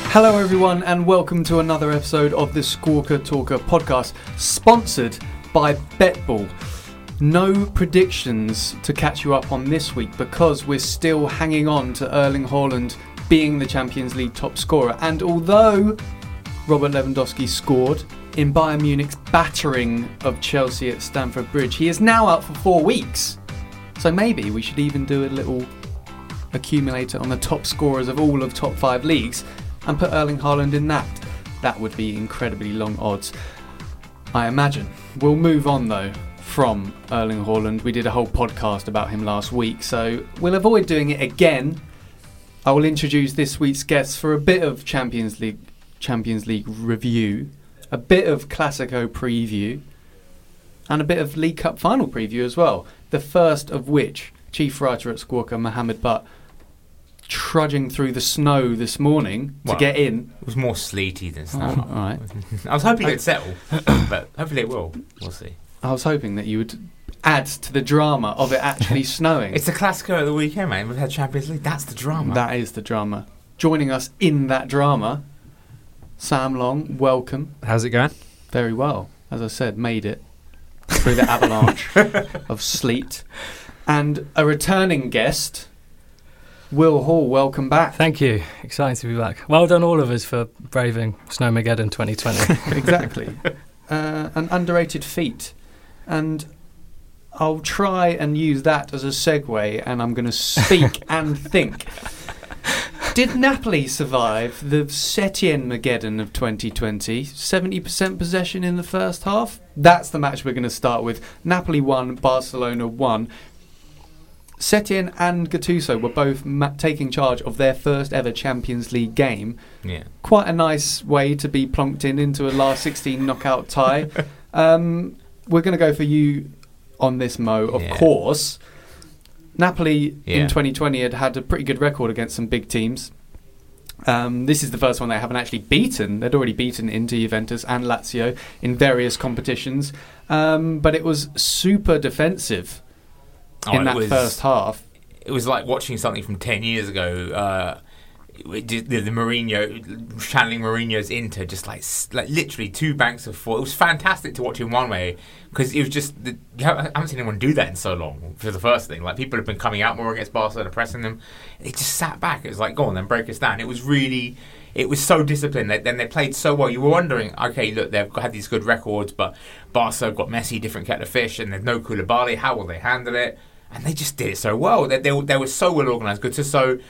Hello everyone and welcome to another episode of the Squawka Talker podcast, sponsored by BetBall. No predictions to catch you up on this week because we're still hanging on to Erling Haaland being the Champions League top scorer, and although Robert Lewandowski scored in Bayern Munich's battering of Chelsea at Stamford Bridge, he is now out for 4 weeks. So maybe we should even do a little accumulator on the top scorers of all of top 5 leagues and put Erling Haaland in that. That would be incredibly long odds, I imagine. We'll move on though from Erling Haaland. We did a whole podcast about him last week, so we'll avoid doing it again. I will introduce this week's guests for a bit of Champions League review, a bit of Classico preview, and a bit of League Cup final preview as well. The first of which, chief writer at Squawka, Mohammed Butt, trudging through the snow this morning to get in. It was more sleety than snow. Oh, all right. I was hoping it'd settle, but hopefully it will. We'll see. I was hoping that you would add to the drama of it actually snowing. It's the Classico at the weekend, man. We've had Champions League. That's the drama. That is the drama. Joining us in that drama, Sam Long, welcome. How's it going? Very well. As I said, made it through the avalanche of sleet. And a returning guest, Will Hall, welcome back. Thank you. Exciting to be back. Well done all of us for braving Snowmageddon 2020. Exactly. An underrated feat. And I'll try and use that as a segue, and I'm going to speak and think. Did Napoli survive the Setien-mageddon of 2020? 70% possession in the first half? That's the match we're going to start with. Napoli won, Barcelona won. Setien and Gattuso were both taking charge of their first ever Champions League game. Yeah. Quite a nice way to be plonked into a last 16 knockout tie. We're going to go for you on this, Mo, of course. Napoli in 2020 had a pretty good record against some big teams. This is the first one they haven't actually beaten. They'd already beaten Inter, Juventus and Lazio in various competitions. But it was super defensive in that first half. It was like watching something from 10 years ago. The Mourinho, channeling Mourinho's Inter, just like literally 2 banks of 4. It was fantastic to watch in one way because it was just I haven't seen anyone do that in so long. For the first thing, like people have been coming out more against Barcelona, pressing them. They just sat back. It was like, go on, then break us down. It was so disciplined. Then they played so well. You were wondering, okay, look, they've had these good records, but Barca have got Messi, different kettle of fish, and there's no Koulibaly. How will they handle it? And they just did it so well. They were so well organised. Gattuso,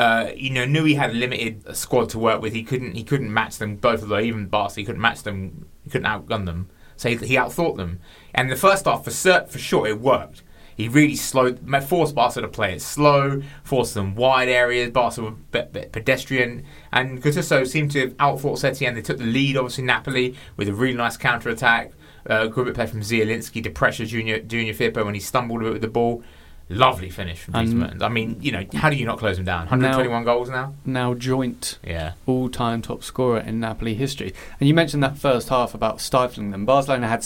knew he had a limited squad to work with. He couldn't match them, both of them. Even Barca, he couldn't match them. He couldn't outgun them. So he outthought them. And the first half, for sure, it worked. He really forced Barca to play it slow, forced them wide areas. Barca were pedestrian. And Gattuso seemed to have outthought Setien. They took the lead, obviously, Napoli, with a really nice counter-attack. Good bit play from Zielinski to pressure Junior Firpo when he stumbled a bit with the ball. Lovely finish from Griezmann. I mean, how do you not close him down? 121 goals now? Now joint all-time top scorer in Napoli history. And you mentioned that first half about stifling them. Barcelona had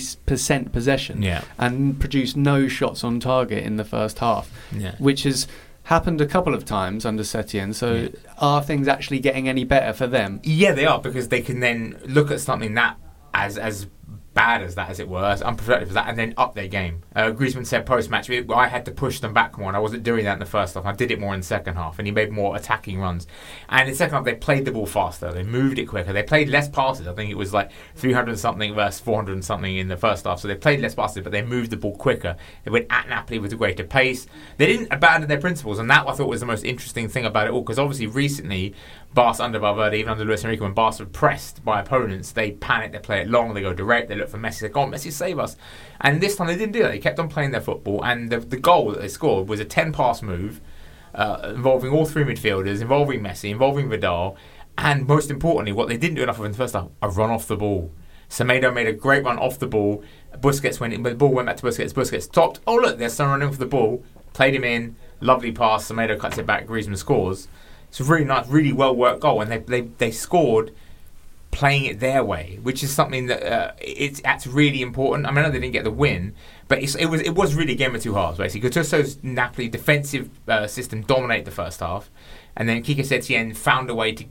70% possession and produced no shots on target in the first half, which has happened a couple of times under Setien. So are things actually getting any better for them? Yeah, they are, because they can then look at something that as bad as that, as it were, as unproductive as that, and then up their game. Griezmann said post-match, I had to push them back more, and I wasn't doing that in the first half. I did it more in the second half, and he made more attacking runs. And in the second half, they played the ball faster. They moved it quicker. They played less passes. I think it was like 300-something versus 400-something in the first half. So they played less passes, but they moved the ball quicker. They went at Napoli with a greater pace. They didn't abandon their principles, and that I thought was the most interesting thing about it all, because obviously recently, Barca under Valverde, even under Luis Enrique, when Barca were pressed by opponents, they panic, they play it long, they go direct, they look for Messi, they go on, Messi, save us. And this time they didn't do that. They kept on playing their football, and the goal that they scored was a 10-pass move involving all 3 midfielders, involving Messi, involving Vidal, and most importantly, what they didn't do enough of in the first half, a run off the ball. Semedo made a great run off the ball. Busquets went in, but the ball went back to Busquets. Busquets stopped. Oh, look, there's someone running for the ball. Played him in. Lovely pass. Semedo cuts it back. Griezmann scores. It's a really nice, really well-worked goal, and they scored playing it their way, which is something that that's really important. I mean, I know they didn't get the win, but it was really a game of two halves, basically. Gattuso's Napoli defensive system dominated the first half, and then Quique Setien found a way to get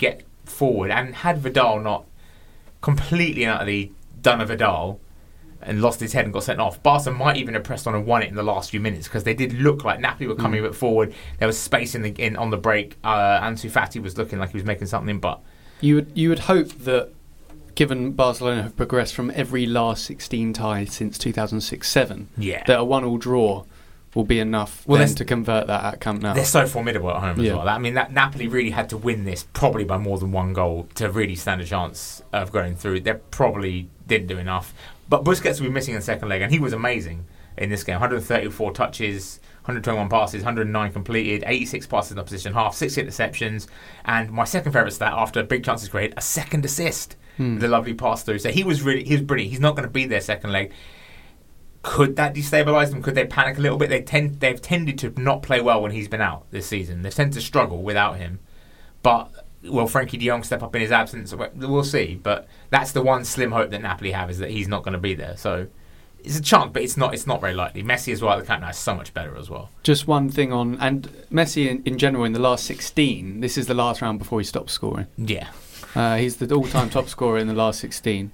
forward, and had Vidal not completely and utterly done a Vidal and lost his head and got sent off, Barca might even have pressed on and won it in the last few minutes, because they did look like Napoli were coming a bit forward. There was space on the break. Ansu Fati was looking like he was making something, but you would hope that, given Barcelona have progressed from every last 16 tie since 2006-07, that a 1-1 draw will be enough to convert that at Camp Nou. They're so formidable at home as well. I mean, that Napoli really had to win this probably by more than one goal to really stand a chance of going through. They probably didn't do enough. But Busquets will be missing in the second leg, and he was amazing in this game. 134 touches, 121 passes, 109 completed, 86 passes in opposition half, 6 interceptions, and my second favourite stat after big chances created, a second assist with a lovely pass through. So he was brilliant. He's not going to be their second leg. Could that destabilise them? Could they panic a little bit? They've tended to not play well when he's been out this season. They've tended to struggle without him. But will Frankie de Jong step up in his absence? We'll see. But that's the one slim hope that Napoli have, is that he's not going to be there. So it's a chance, but it's not very likely. Messi as well at the Camp Nou is so much better as well. Just one thing on, and Messi in general in the last 16, this is the last round before he stops scoring. Yeah. He's the all-time top scorer in the last 16.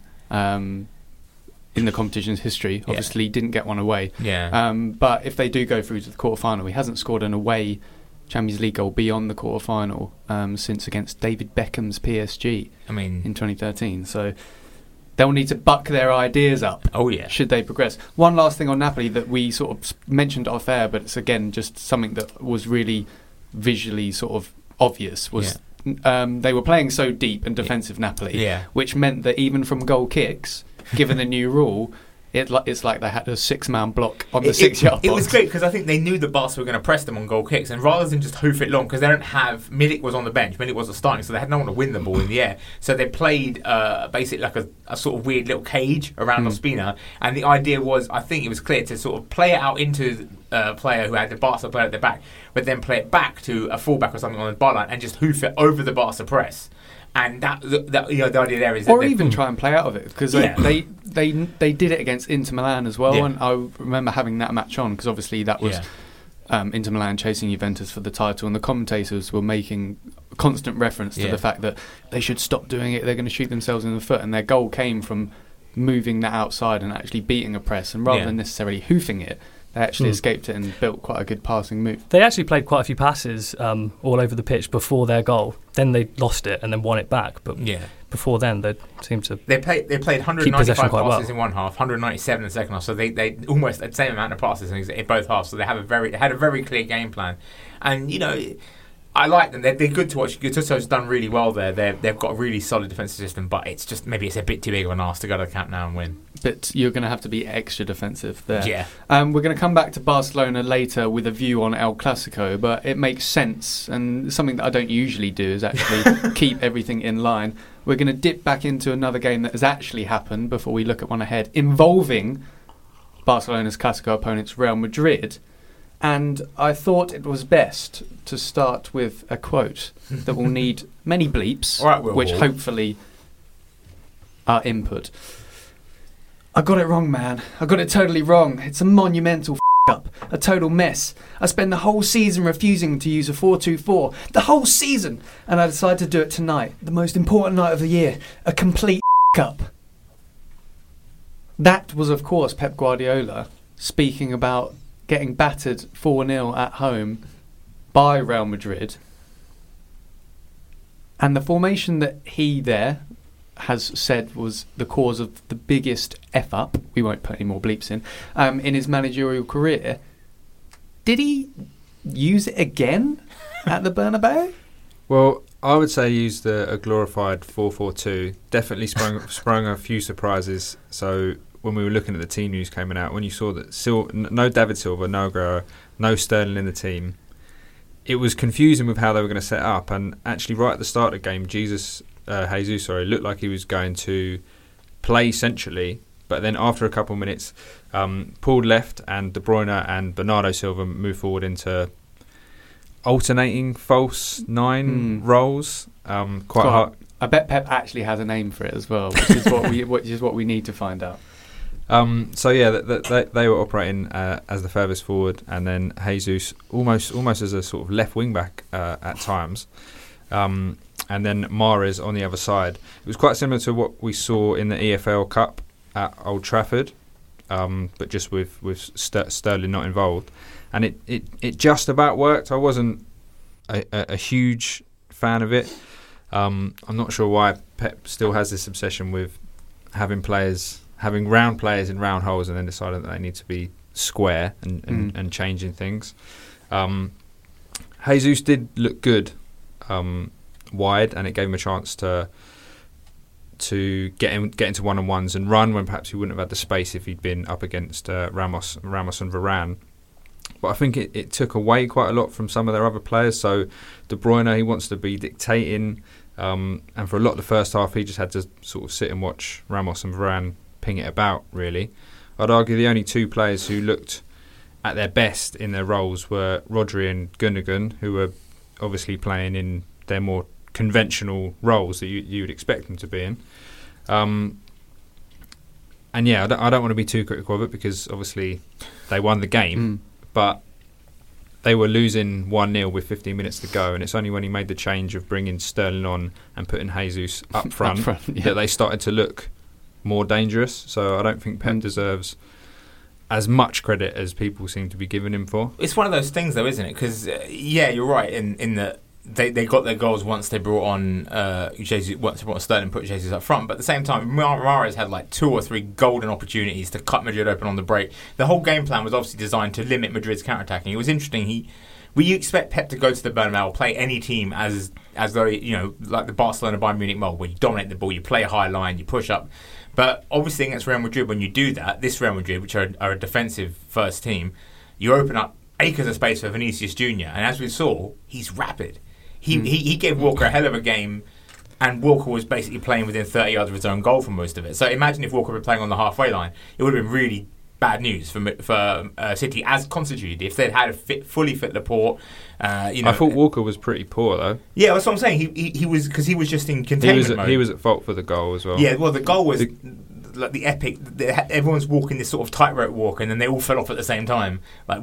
In the competition's history. Obviously didn't get one away. But if they do go through to the quarter-final, he hasn't scored an away Champions League goal beyond the quarter-final since against David Beckham's PSG in 2013. So they'll need to buck their ideas up should they progress. One last thing on Napoli that we sort of mentioned off air, but it's again just something that was really visually sort of obvious, was they were playing so deep and defensive Napoli, which meant that even from goal kicks, given the new rule, it's like they had a 6-man block on the 6-yard box. It was great because I think they knew that Barca were going to press them on goal kicks, and rather than just hoof it long, because they don't have... Milik was on the bench, Milik wasn't starting, so they had no one to win the ball in the air. So they played basically like a sort of weird little cage around Ospina, and the idea was, I think it was clear, to sort of play it out into a player who had the Barca player at their back, but then play it back to a fullback or something on the byline and just hoof it over the Barca press. And that the idea there is that... Or even try and play out of it, because they did it against Inter Milan as well, and I remember having that match on, because obviously that was Inter Milan chasing Juventus for the title, and the commentators were making constant reference to the fact that they should stop doing it, they're going to shoot themselves in the foot, and their goal came from moving that outside and actually beating a press, and rather than necessarily hoofing it, they actually escaped it and built quite a good passing move. They actually played quite a few passes all over the pitch before their goal. Then they lost it and then won it back. But before then, they seemed to They played 195 passes in one half, 197 in the second half. So they almost the same amount of passes in both halves. So they had a very clear game plan. And, I like them. They're good to watch. Gattuso's done really well there. They've got a really solid defensive system, but it's just maybe it's a bit too big of an ask to go to the Camp Nou and win. But you're going to have to be extra defensive there. Yeah. We're going to come back to Barcelona later with a view on El Clasico, but it makes sense, and something that I don't usually do is actually keep everything in line. We're going to dip back into another game that has actually happened before we look at one ahead, involving Barcelona's Clasico opponents, Real Madrid. And I thought it was best to start with a quote that will need many bleeps, which hopefully are input. I got it wrong, man. I got it totally wrong. It's a monumental up, a total mess. I spent the whole season refusing to use a 4-2-4. The whole season! And I decided to do it tonight, the most important night of the year. A complete up. That was, of course, Pep Guardiola speaking about getting battered 4-0 at home by Real Madrid. And the formation that he there has said was the cause of the biggest F-up, we won't put any more bleeps in his managerial career. Did he use it again at the Bernabeu? Well, I would say he used a glorified 4-4-2. Definitely sprung a few surprises. So when we were looking at the team news coming out, when you saw that no David Silva, no Aguero, no Sterling in the team, it was confusing with how they were going to set up. And actually, right at the start of the game, Jesus looked like he was going to play centrally. But then after a couple of minutes, pulled left, and De Bruyne and Bernardo Silva moved forward into alternating false nine roles. Quite hard. I bet Pep actually has a name for it as well, which is what we need to find out. They were operating as the furthest forward, and then Jesus almost as a sort of left wing back at times. and then Mahrez on the other side. It was quite similar to what we saw in the EFL Cup at Old Trafford, but just with Sterling not involved. And it just about worked. I wasn't a huge fan of it. I'm not sure why Pep still has this obsession with having round players in round holes and then deciding that they need to be square and changing things. Jesus did look good wide, and it gave him a chance to get into one-on-ones and run when perhaps he wouldn't have had the space if he'd been up against Ramos and Varane. But I think it took away quite a lot from some of their other players. So De Bruyne, he wants to be dictating, and for a lot of the first half he just had to sort of sit and watch Ramos and Varane ping it about, really. I'd argue the only two players who looked at their best in their roles were Rodri and Gundogan, who were obviously playing in their more conventional roles that you would expect them to be in. And yeah, I don't want to be too critical of it because obviously they won the game, but they were losing 1-0 with 15 minutes to go, and it's only when he made the change of bringing Sterling on and putting Jesus up front, that they started to look more dangerous. So I don't think Pep deserves as much credit as people seem to be giving him for. It's one of those things, though, isn't it? Because you're right in that they got their goals once they brought on Jesus, once they brought on Sterling and put Jesus up front. But at the same time, Mahrez had like 2 or 3 golden opportunities to cut Madrid open on the break. The whole game plan was obviously designed to limit Madrid's counter-attacking. It was interesting. You expect Pep to go to the Bernabeu, play any team as though, like the Barcelona Bayern Munich mold, where you dominate the ball, you play a high line, you push up. But obviously against Real Madrid, when you do that, this Real Madrid, which are a defensive first team, you open up acres of space for Vinicius Jr. And as we saw, he's rapid. He gave Walker a hell of a game, and Walker was basically playing within 30 yards of his own goal for most of it. So imagine if Walker were playing on the halfway line, it would have been really bad news for City as constituted if they'd had a fully fit Laporte. I thought Walker was pretty poor though. Yeah, that's what I'm saying. He was, because he was just in containment mode. He was at fault for the goal as well. Yeah, well, the goal was like the epic. Everyone's walking this sort of tightrope walk, and then they all fell off at the same time. Like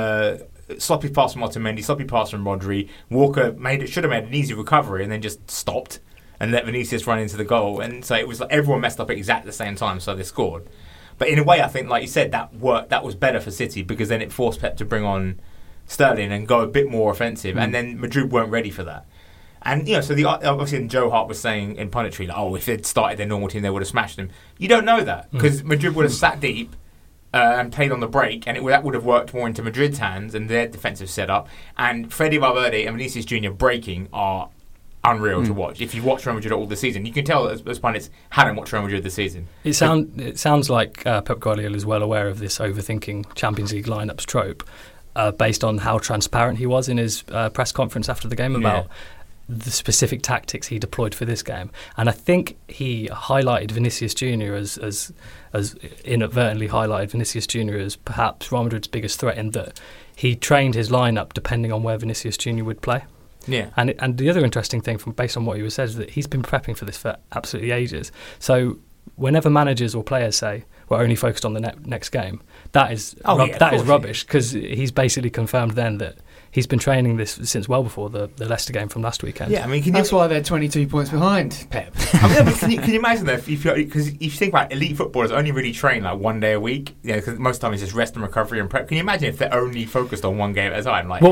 sloppy pass from Otamendi, sloppy pass from Rodri. Walker should have made an easy recovery and then just stopped and let Vinicius run into the goal. And so it was like everyone messed up at exactly the same time, so they scored. But in a way, I think, like you said, that was better for City because then it forced Pep to bring on Sterling and go a bit more offensive, and then Madrid weren't ready for that. And so obviously Joe Hart was saying in punditry, like, if they'd started their normal team, they would have smashed them. You don't know that because Madrid would have sat deep and played on the break, and that would have worked more into Madrid's hands and their defensive setup. And Fede Valverde and Vinicius Jr. breaking are unreal to watch. If you watch Real Madrid all the season, you can tell that those pundits hadn't watched Real Madrid this season. It sounds like Pep Guardiola is well aware of this overthinking Champions League lineups trope, based on how transparent he was in his press conference after the game about the specific tactics he deployed for this game. And I think he highlighted Vinicius Jr. as inadvertently highlighted Vinicius Jr. as perhaps Real Madrid's biggest threat, in that he trained his lineup depending on where Vinicius Jr. would play. Yeah, and the other interesting thing, based on what he said, is that he's been prepping for this for absolutely ages. So whenever managers or players say we're only focused on the next game, that is rubbish, because he's basically confirmed then that he's been training this since well before the Leicester game from last weekend. Yeah, I mean, that's why they're 22 points behind Pep. I mean, can you imagine that? Because if you think about it, elite footballers only really train like 1 day a week. Yeah, because most of the time it's just rest and recovery and prep. Can you imagine if they're only focused on one game at a time? Like,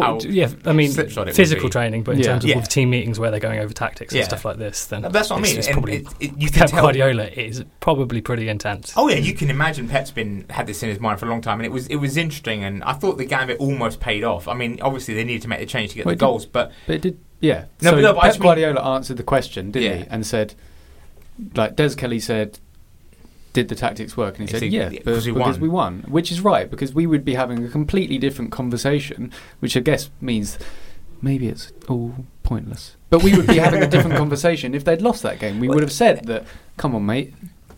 physical training, but in terms of all the team meetings where they're going over tactics and stuff like this, then that's what I mean. It's probably, Pep Guardiola is probably pretty intense. Oh yeah, you can imagine Pep's had this in his mind for a long time, and it was interesting, and I thought the Gambit almost paid off. I mean, obviously they needed to make the change to get the goals, but it did. Yeah. But Pep Guardiola answered the question, didn't he? And said, like Des Kelly said, did the tactics work? And he said, because we won. Which is right, because we would be having a completely different conversation, which I guess means maybe it's all pointless. But we would be having a different conversation if they'd lost that game. We would have said that, come on, mate,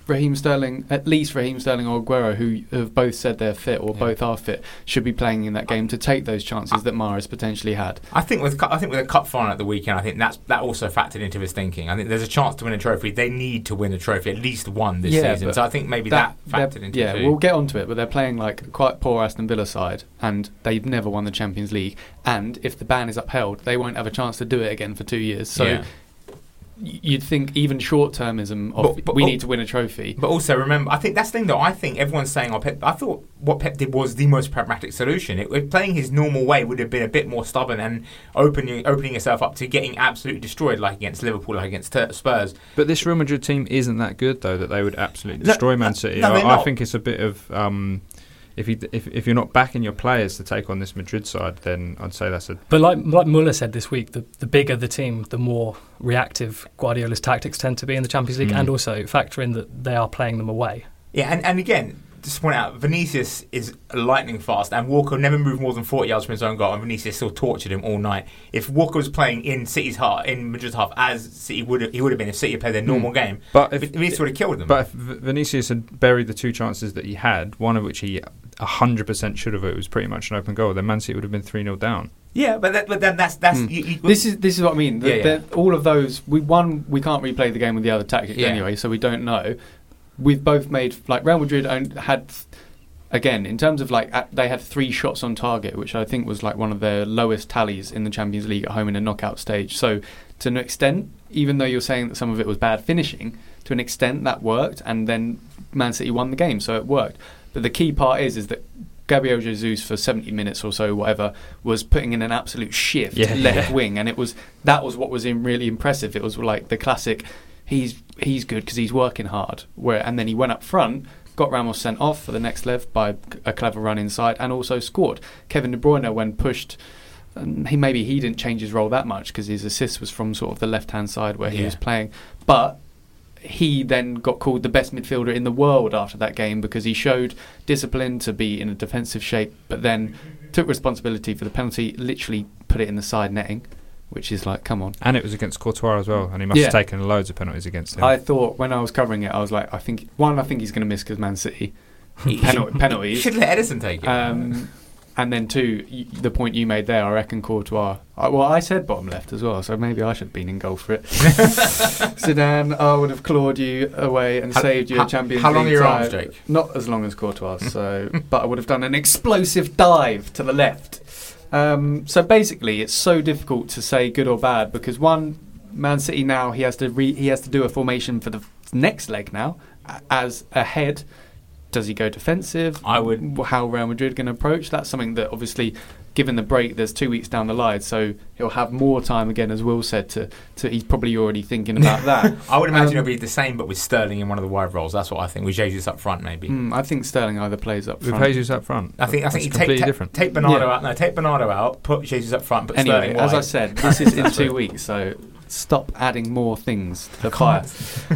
at least Raheem Sterling or Aguero, who have both said they're fit or both are fit, should be playing in that game to take those chances that Mahrez potentially had. I think with a cup final at the weekend, I think that also factored into his thinking. I think there's a chance to win a trophy. They need to win a trophy, at least one this season. So I think maybe that factored into it. Yeah, we'll get onto it, but they're playing like quite poor Aston Villa side, and they've never won the Champions League. And if the ban is upheld, they won't have a chance to do it again for 2 years. So you'd think even short-termism of we need to win a trophy. But also remember, I think that's the thing though. I think everyone's saying, Pep. I thought what Pep did was the most pragmatic solution. Playing his normal way would have been a bit more stubborn and opening yourself up to getting absolutely destroyed, like against Liverpool, like against Spurs. But this Real Madrid team isn't that good though that they would absolutely destroy Man City. I think it's a bit of if you're not backing your players to take on this Madrid side, then I'd say that's a... But like Muller said this week, the bigger the team, the more reactive Guardiola's tactics tend to be in the Champions League, and also factor in that they are playing them away. Yeah, and again, just to point out, Vinicius is lightning fast, and Walker never moved more than 40 yards from his own goal, and Vinicius still tortured him all night. If Walker was playing in Madrid's half, as City he would have been if City had played their normal game, but Vinicius would have killed them. But if Vinicius had buried the 2 chances that he had, one of which he 100% should have, it was pretty much an open goal, then Man City would have been 3-0 down. Yeah, but then that's this is what I mean. All of those we can't replay the game with the other tactics anyway, so we don't know. We've both made, like, Real Madrid had, again, in terms of, like, they had 3 shots on target, which I think was, like, one of their lowest tallies in the Champions League at home in a knockout stage. So, to an extent, even though you're saying that some of it was bad finishing, to an extent that worked, and then Man City won the game, so it worked. But the key part is that Gabriel Jesus, for 70 minutes or so, whatever, was putting in an absolute shift left wing, and that was what was really impressive. It was like the classic... He's good because he's working hard. And then he went up front, got Ramos sent off for the next leg by a clever run inside, and also scored. Kevin De Bruyne, when pushed, he didn't change his role that much because his assist was from sort of the left-hand side where he was playing. But he then got called the best midfielder in the world after that game because he showed discipline to be in a defensive shape, but then took responsibility for the penalty, literally put it in the side netting. Which is like, come on. And it was against Courtois as well, and he must have taken loads of penalties against him. I thought, when I was covering it, I was like, I think he's going to miss because Man City penalties. You should let Edison take it. And then 2, the point you made there, I reckon Courtois... I said bottom left as well, so maybe I should have been in goal for it. Zidane, I would have clawed you away and saved you a Champions League. How long are your arms, Jake? Not as long as Courtois, but I would have done an explosive dive to the left. So basically, it's so difficult to say good or bad because Man City now he has to do a formation for the next leg now as ahead. Does he go defensive? How Real Madrid can approach that's something that obviously, given the break, there's 2 weeks down the line, so he'll have more time again, as Will said. To he's probably already thinking about that. I would imagine it'll be the same, but with Sterling in one of the wide roles. That's what I think. With Jesus up front, maybe. I think Sterling either plays up front. With Jesus up front. I think you completely different. Take Bernardo out. No, take Bernardo out. Put Jesus up front. Put Anyway, Sterling wide. as I said, this is in 2 weeks, so stop adding more things to the fire.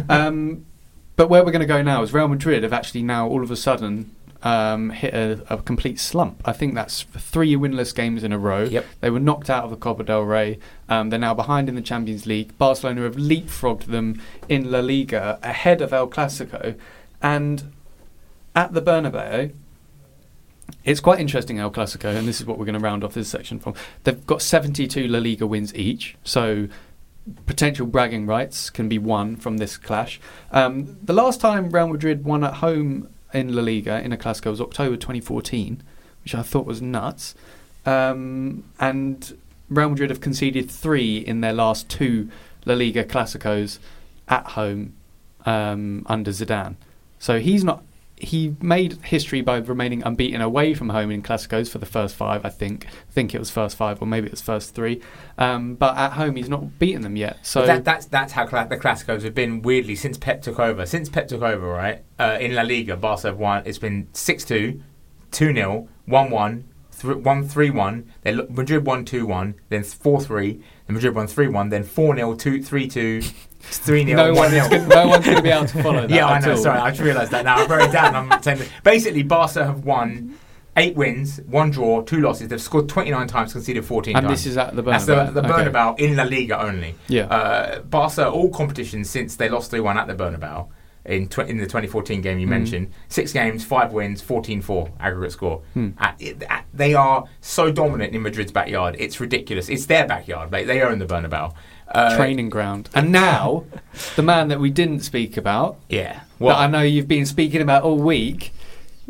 But where we're going to go now is Real Madrid have actually now all of a sudden hit a complete slump. I think that's 3 winless games in a row. Yep. They were knocked out of the Copa del Rey. They're now behind in the Champions League. Barcelona have leapfrogged them in La Liga ahead of El Clasico. And at the Bernabeu, it's quite interesting, El Clasico, and this is what we're going to round off this section from. They've got 72 La Liga wins each, so potential bragging rights can be won from this clash. The last time Real Madrid won at home in La Liga in a Clasico was October 2014, which I thought was nuts. And Real Madrid have conceded 3 in their last 2 La Liga Clásicos at home under Zidane. So he made history by remaining unbeaten away from home in Clásicos for the first 5, I think it was first 5 or maybe it was first 3. But at home he's not beaten them yet. So that's how the Clásicos have been weirdly since Pep took over. Since Pep took over, right? In La Liga, Barca have won. It's been 6-2, 2-0, 1-1, 1-3-1. Then Madrid won 2-1, then 4-3. Then Madrid won 3-1, then 4-0, 3-2. 3-0. No one's going to be able to follow that. Yeah, I know. Sorry, I just realised that now. I wrote it down. I'm saying basically, Barca have won 8 wins, 1 draw, 2 losses. They've scored 29 times, conceded 14 times. And this is at the Bernabeu. That's the Bernabeu in La Liga only. Yeah. Barca, all competitions since they lost 3-1 at the Bernabeu in the 2014 game you mentioned. 6 games, 5 wins, 14-4 aggregate score. They are so dominant in Madrid's backyard. It's ridiculous. It's their backyard. They own the Bernabeu. Training ground. And now, the man that we didn't speak about, that I know you've been speaking about all week,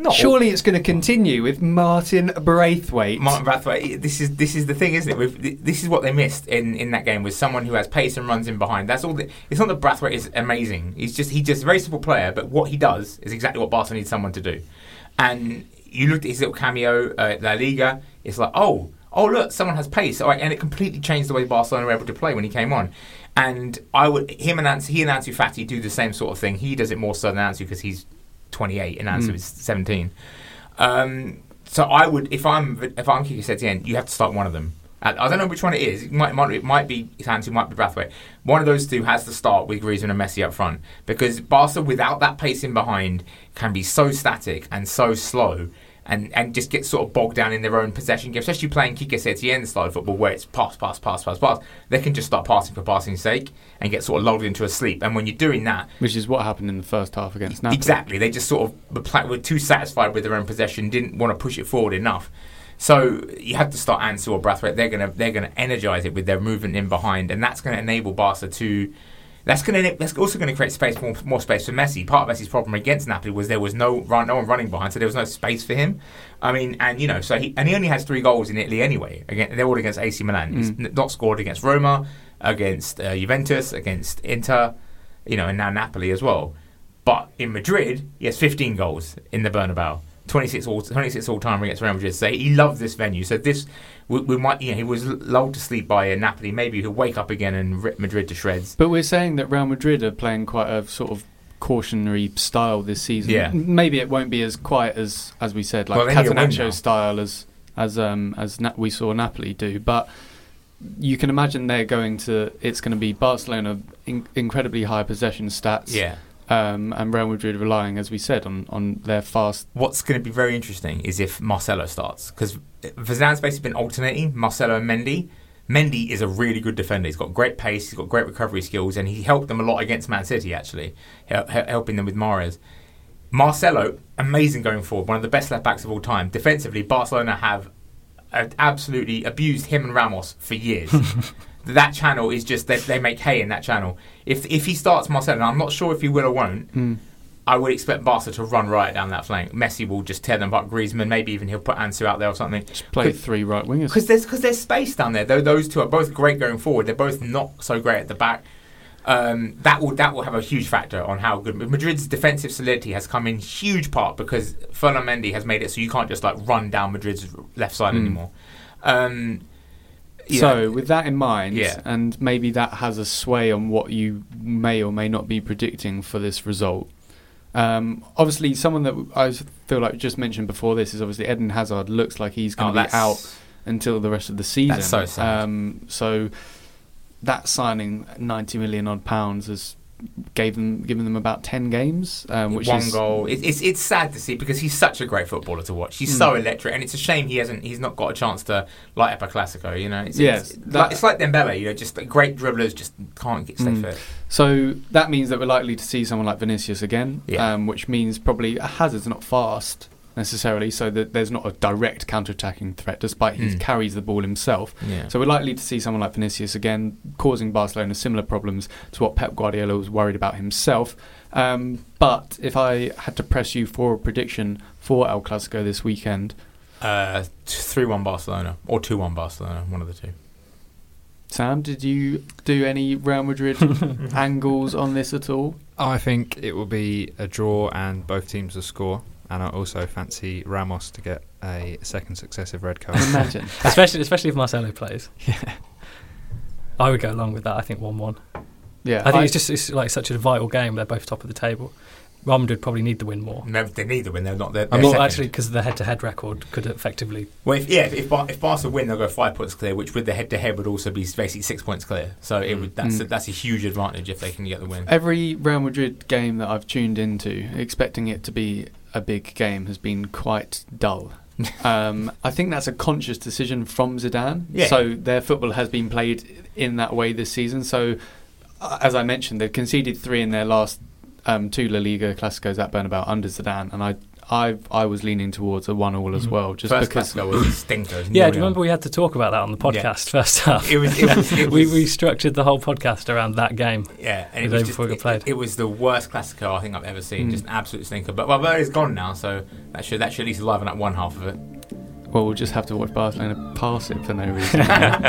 Surely it's going to continue with Martin Braithwaite. Martin Braithwaite. This is the thing, isn't it? This is what they missed in that game, was someone who has pace and runs in behind. That's all. It's not that Braithwaite is amazing. He's just a very simple player. But what he does is exactly what Barca needs someone to do. And you looked at his little cameo at La Liga. It's like, oh look, someone has pace. All right, and it completely changed the way Barcelona were able to play when he came on. And he and Ansu Fati do the same sort of thing. He does it more so than Ansu because he's 28 and Ansu is 17. So I would, if I'm Quique Setién, you have to start one of them. I don't know which one it is. It might be Ansu, might be Braithwaite. One of those two has to start with Griezmann and Messi up front, because Barca without that pace in behind can be so static and so slow. And just get sort of bogged down in their own possession game, especially playing Quique Setién style of football where it's pass. They can just start passing for passing's sake and get sort of lulled into a sleep. And when you're doing that... Which is what happened in the first half against Napoli. Exactly. They just sort of were too satisfied with their own possession, didn't want to push it forward enough. So you have to start Ansu or Braithwaite. They're gonna energise it with their movement in behind, and that's going to enable Barca to... That's also going to create more space for Messi. Part of Messi's problem against Napoli was there was no one running behind, so there was no space for him. I mean, and so he only has 3 goals in Italy anyway. Again, they're all against AC Milan. He's not scored against Roma, against Juventus, against Inter, and now Napoli as well. But in Madrid, he has 15 goals in the Bernabeu. 26 all time against Real Madrid. So he loves this venue. So we might, he was lulled to sleep by Napoli. Maybe he'll wake up again and rip Madrid to shreds. But we're saying that Real Madrid are playing quite a sort of cautionary style this season. Yeah. Maybe it won't be as quiet as we said, like Catenaccio style as we saw Napoli do. But you can imagine it's going to be Barcelona incredibly high possession stats. Yeah. And Real Madrid relying, as we said, on their fast... What's going to be very interesting is if Marcelo starts, because Zidane's basically been alternating Marcelo and Mendy. Mendy is a really good defender. He's got great pace, he's got great recovery skills, and he helped them a lot against Man City, actually, helping them with Mahrez. Marcelo, amazing going forward, one of the best left-backs of all time. Defensively, Barcelona have absolutely abused him and Ramos for years. That channel is just, they make hay in that channel. If he starts Marcelo, and I'm not sure if he will or won't, I would expect Barca to run right down that flank. Messi will just tear them apart. Griezmann, maybe even he'll put Ansu out there or something. Just play 3 right wingers. Because there's space down there. Those two are both great going forward. They're both not so great at the back. That will have a huge factor on how good Madrid's defensive solidity has come in huge part because Ferland Mendy has made it so you can't just run down Madrid's left side anymore. So, with that in mind, and maybe that has a sway on what you may or may not be predicting for this result. Obviously, someone that I feel like just mentioned before this is obviously Eden Hazard. Looks like he's going to be out until the rest of the season. That's so sad. So that signing £90 million odd has given them about 10 games, which one is goal. It's sad to see because he's such a great footballer to watch. He's so electric, and it's a shame he's not got a chance to light up a Clasico. It's like Dembele. Just great dribblers just can't stay fit. So that means that we're likely to see someone like Vinicius again, which means probably Hazard's not fast necessarily, so that there's not a direct counter-attacking threat, despite he carries the ball himself. Yeah. So we're likely to see someone like Vinicius again, causing Barcelona similar problems to what Pep Guardiola was worried about himself. But if I had to press you for a prediction for El Clasico this weekend... 3-1 Barcelona, or 2-1 Barcelona, one of the two. Sam, did you do any Real Madrid angles on this at all? I think it will be a draw and both teams will score. And I also fancy Ramos to get a second successive red card. Imagine. especially if Marcelo plays. Yeah. I would go along with that. I think 1-1. Yeah. I think it's like such a vital game. They're both top of the table. Real Madrid probably need the win more. No, they need the win. They're not. They're actually, because the head-to-head record could effectively... Well, if Barca win, they'll go 5 points clear, which with the head-to-head would also be basically 6 points clear. So that's a huge advantage if they can get the win. Every Real Madrid game that I've tuned into, expecting it to be a big game, has been quite dull. I think that's a conscious decision from Zidane. Yeah. So their football has been played in that way this season. So, as I mentioned, they've conceded 3 in their last 2 La Liga Clásicos at Bernabeu under Zidane, and I was leaning towards a 1-1 as well, just First because Clasico was a stinker. Yeah, do you remember we had to talk about that on the podcast first half? We structured the whole podcast around that game. Yeah, and the day before we played. It was the worst Clasico I think I've ever seen. Just an absolute stinker. But Valverde's gone now, so that should at least liven up one half of it. Well, we'll just have to watch Barcelona pass it for no reason.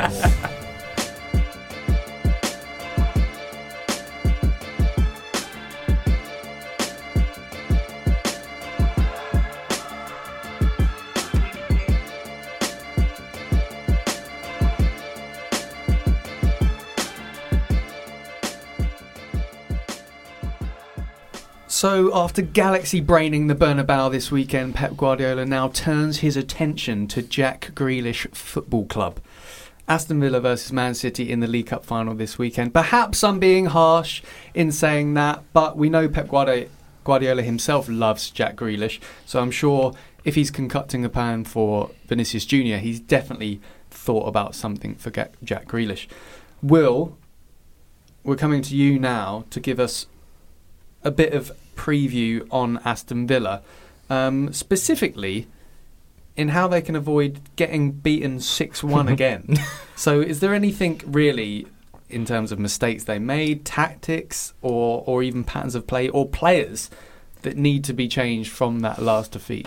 So, after galaxy braining the Bernabeu this weekend, Pep Guardiola now turns his attention to Jack Grealish Football Club. Aston Villa versus Man City in the League Cup final this weekend. Perhaps I'm being harsh in saying that, but we know Pep Guardiola himself loves Jack Grealish, so I'm sure if he's concocting a plan for Vinicius Jr., he's definitely thought about something for Jack Grealish. Will, we're coming to you now to give us a bit of preview on Aston Villa, specifically in how they can avoid getting beaten 6-1 again. So is there anything really in terms of mistakes they made, tactics, or even patterns of play or players that need to be changed from that last defeat?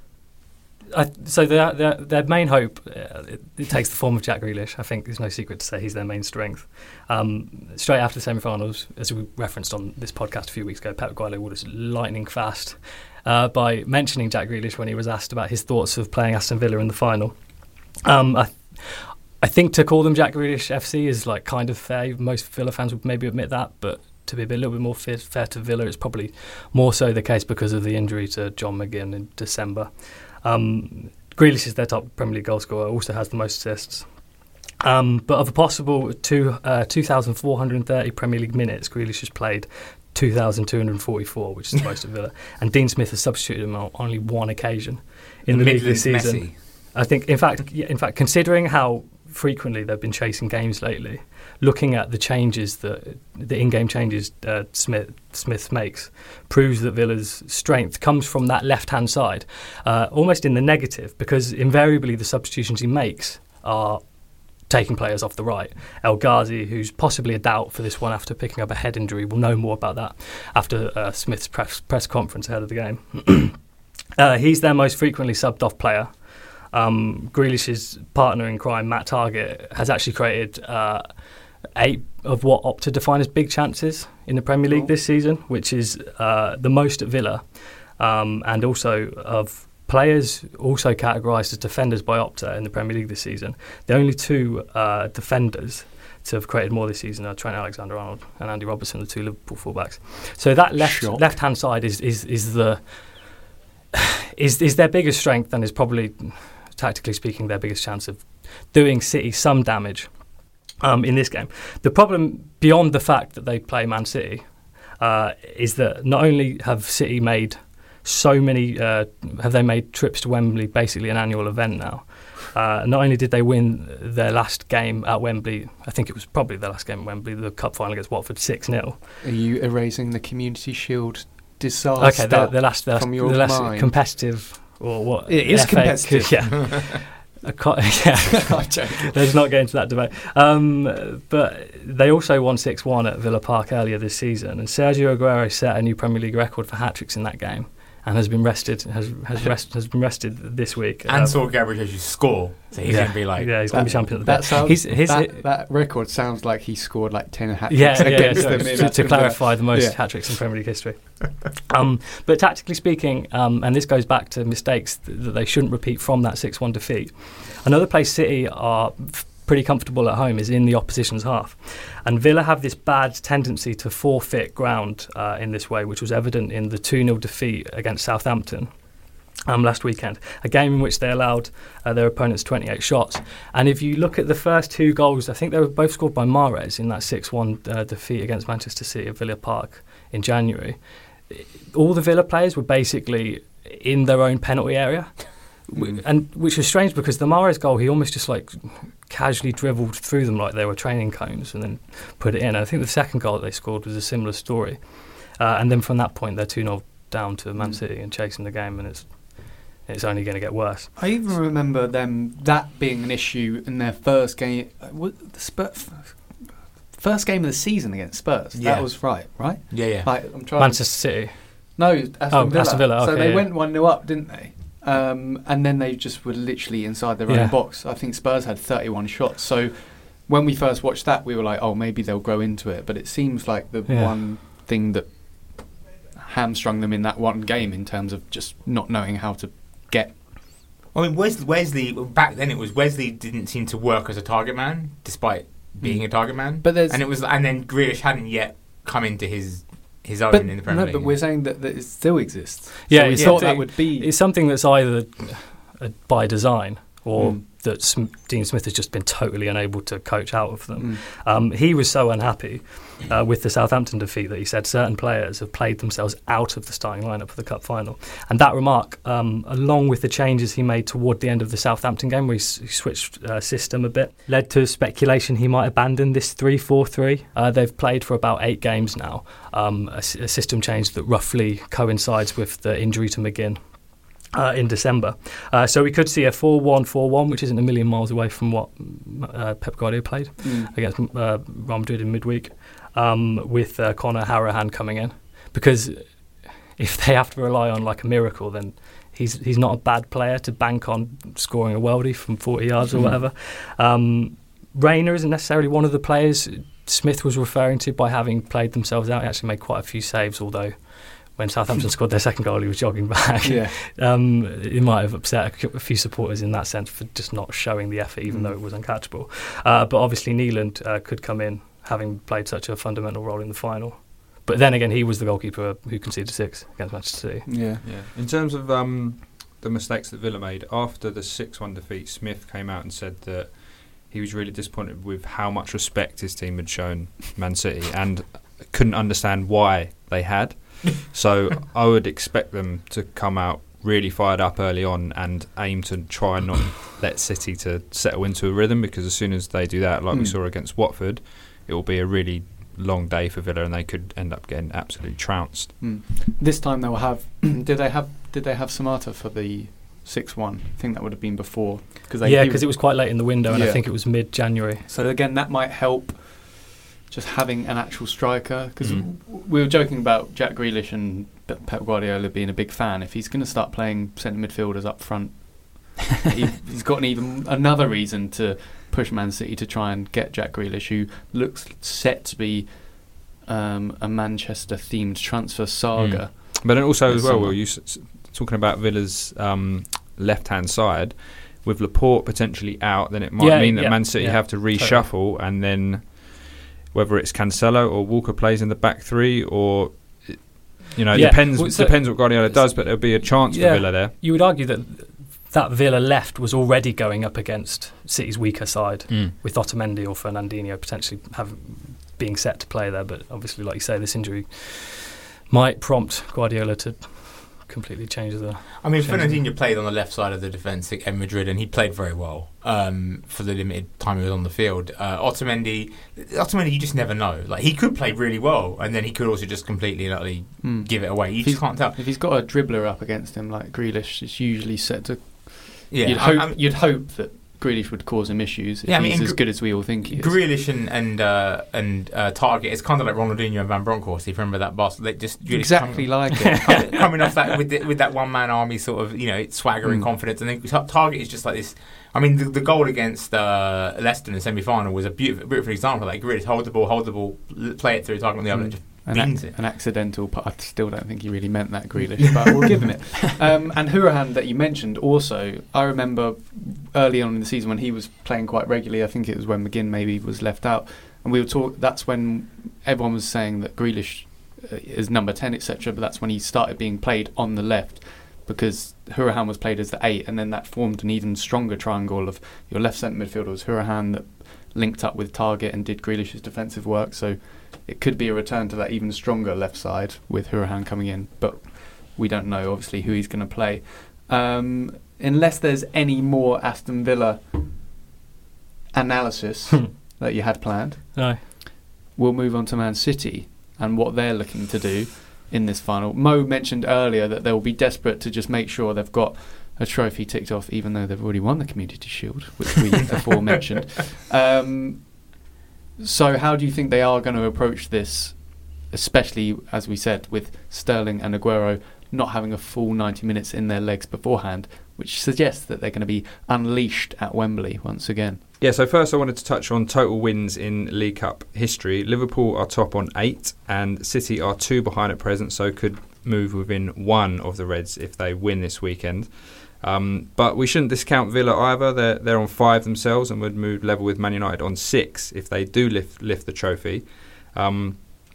So their main hope, it takes the form of Jack Grealish. I think there's no secret to say he's their main strength. Straight after the semi-finals, as we referenced on this podcast a few weeks ago, Pep Guardiola was lightning fast by mentioning Jack Grealish when he was asked about his thoughts of playing Aston Villa in the final. I think to call them Jack Grealish FC is like kind of fair. Most Villa fans would maybe admit that, but to be a little bit more fair to Villa, it's probably more so the case because of the injury to John McGinn in December. Grealish is their top Premier League goal scorer, also has the most assists. But of a possible 2,430 Premier League minutes, Grealish has played 2,244, which is the most at Villa. And Dean Smith has substituted him on only one occasion in the league this season. Messi. I think, in fact, considering how frequently they've been chasing games lately, looking at the changes the in-game changes Smith makes proves that Villa's strength comes from that left-hand side, almost in the negative, because invariably the substitutions he makes are taking players off the right. El Ghazi, who's possibly a doubt for this one after picking up a head injury, will know more about that after Smith's press conference ahead of the game. He's their most frequently subbed off player. Grealish's partner in crime, Matt Targett, has actually created 8 of what opt to define as big chances in the Premier League this season, which is the most at Villa, and also of players also categorised as defenders by Opta in the Premier League this season. The only 2 defenders to have created more this season are Trent Alexander-Arnold and Andy Robertson, the 2 Liverpool fullbacks. So that left-hand side is their biggest strength, and is probably, tactically speaking, their biggest chance of doing City some damage in this game. The problem, beyond the fact that they play Man City, is that not only have City made so many, have they made trips to Wembley basically an annual event now. Not only did they win their last game at Wembley, I think it was probably their last game at Wembley, the cup final against Watford 6-0. Are you erasing the Community Shield disaster the last mind? Competitive, or what? It is competitive. Yeah. Let's not get into that debate. But they also won 6-1 at Villa Park earlier this season, and Sergio Aguero set a new Premier League record for hat-tricks in that game, and has been rested. Has been rested this week. And saw Gabriel Jesus score, so he's going to be like, he's going to be champion at the best. That record sounds like he scored like 10 hat-tricks against them. To clarify, the most hat-tricks in Premier League history. But tactically speaking, and this goes back to mistakes that they shouldn't repeat from that 6-1 defeat. Another place City are pretty comfortable at home is in the opposition's half. And Villa have this bad tendency to forfeit ground in this way, which was evident in the 2-0 defeat against Southampton last weekend, a game in which they allowed their opponents 28 shots. And if you look at the first 2 goals, I think they were both scored by Mahrez in that 6-1 defeat against Manchester City at Villa Park in January. All the Villa players were basically in their own penalty area. And which was strange because the Mahrez goal, he almost just like casually dribbled through them like they were training cones and then put it in. And I think the second goal that they scored was a similar story. And then from that point, their 2-0 down to Man City and chasing the game, and it's only going to get worse. I even remember that being an issue in their first game. First game of the season against Spurs. Yeah. That was right? Yeah. Like, I'm trying. Manchester City. No, Aston Villa. Aston Villa. So Okay, they yeah. went 1-0 up, didn't they? And then they just were literally inside their own box. I think Spurs had 31 shots. So when we first watched that, we were like, oh, maybe they'll grow into it. But it seems like the one thing that hamstrung them in that one game in terms of just not knowing how to get. I mean, Wesley back then, it was Wesley didn't seem to work as a target man, despite being a target man. But and then Grealish hadn't yet come into his own in the Premier League. But we're saying that it still exists. Yeah, so we thought that would be. It's something that's either by design or that Dean Smith has just been totally unable to coach out of them. He was so unhappy with the Southampton defeat that he said certain players have played themselves out of the starting lineup for the Cup final. And that remark, along with the changes he made toward the end of the Southampton game, where he switched system a bit, led to speculation he might abandon this 3-4-3. They've played for about 8 games now, a system change that roughly coincides with the injury to McGinn. In December. So we could see a 4-1-4-1, which isn't a million miles away from what Pep Guardiola played against Real Madrid in midweek, with Conor Hourihane coming in. Because if they have to rely on like a miracle, then he's not a bad player to bank on scoring a worldie from 40 yards or whatever. Reina isn't necessarily one of the players Smith was referring to by having played themselves out. He actually made quite a few saves, although when Southampton scored their second goal, he was jogging back. Yeah. It might have upset a few supporters in that sense for just not showing the effort, even though it was uncatchable. But obviously, Neeland could come in, having played such a fundamental role in the final. But then again, he was the goalkeeper who conceded 6 against Manchester City. Yeah. In terms of the mistakes that Villa made, after the 6-1 defeat, Smith came out and said that he was really disappointed with how much respect his team had shown Man City and couldn't understand why they had. So I would expect them to come out really fired up early on and aim to try and not let City to settle into a rhythm, because as soon as they do that, like we saw against Watford, it will be a really long day for Villa and they could end up getting absolutely trounced. This time they'll have did they have Samata for the 6-1? I think that would have been before, because it was quite late in the window and I think it was mid-January. So again, that might help, just having an actual striker, because we were joking about Jack Grealish and Pep Guardiola being a big fan. If he's going to start playing centre midfielders up front, he's got even another reason to push Man City to try and get Jack Grealish, who looks set to be a Manchester-themed transfer saga. But then also as well, you talking about Villa's left-hand side, with Laporte potentially out, then it might mean that Man City have to reshuffle and then whether it's Cancelo or Walker plays in the back 3, or it depends what Guardiola does, but there'll be a chance for Villa there. You would argue that Villa left was already going up against City's weaker side, with Otamendi or Fernandinho potentially being set to play there, but obviously, like you say, this injury might prompt Guardiola to completely change the... I mean, Fernandinho played on the left side of the defence at Madrid and he played very well for the limited time he was on the field. Otamendi, you just never know. Like, he could play really well and then he could also just completely and utterly give it away. You just can't tell. If he's got a dribbler up against him like Grealish, it's usually set to... Yeah, you'd hope that Grealish would cause him issues if he's as good as we all think he is. Grealish and Target, it's kind of like Ronaldinho and Van Bronckhorst. If you remember that boss, they just really exactly like it. Coming off that with that one man army sort of swagger and confidence, and then Target is just like this. I mean, the goal against Leicester in the semi-final was a beautiful example. Like Grealish, hold the ball, play it through, Target on the other, just beans it. An accidental. I still don't think he really meant that, Grealish, but we'll give him it. And Hourihane that you mentioned also, I remember early on in the season when he was playing quite regularly. I think it was when McGinn maybe was left out, and we were that's when everyone was saying that Grealish is number 10, etc. But that's when he started being played on the left, because Hourihane was played as the 8, and then that formed an even stronger triangle of your left centre midfielder was Hourihane that linked up with Target and did Grealish's defensive work. So it could be a return to that even stronger left side with Hourihane coming in, but we don't know obviously who he's going to play. Unless there's any more Aston Villa analysis that you had planned, no. We'll move on to Man City and what they're looking to do. in this final. Mo mentioned earlier that they'll be desperate to just make sure they've got a trophy ticked off, even though they've already won the Community Shield, which we aforementioned. So how do you think they are going to approach this, especially, as we said, with Sterling and Aguero not having a full 90 minutes in their legs beforehand, which suggests that they're going to be unleashed at Wembley once again? Yeah, so first I wanted to touch on total wins in League Cup history. Liverpool are top on 8 and City are 2 behind at present, so could move within 1 of the Reds if they win this weekend. But we shouldn't discount Villa either. They're on 5 themselves and would move level with Man United on 6 if they do lift the trophy. When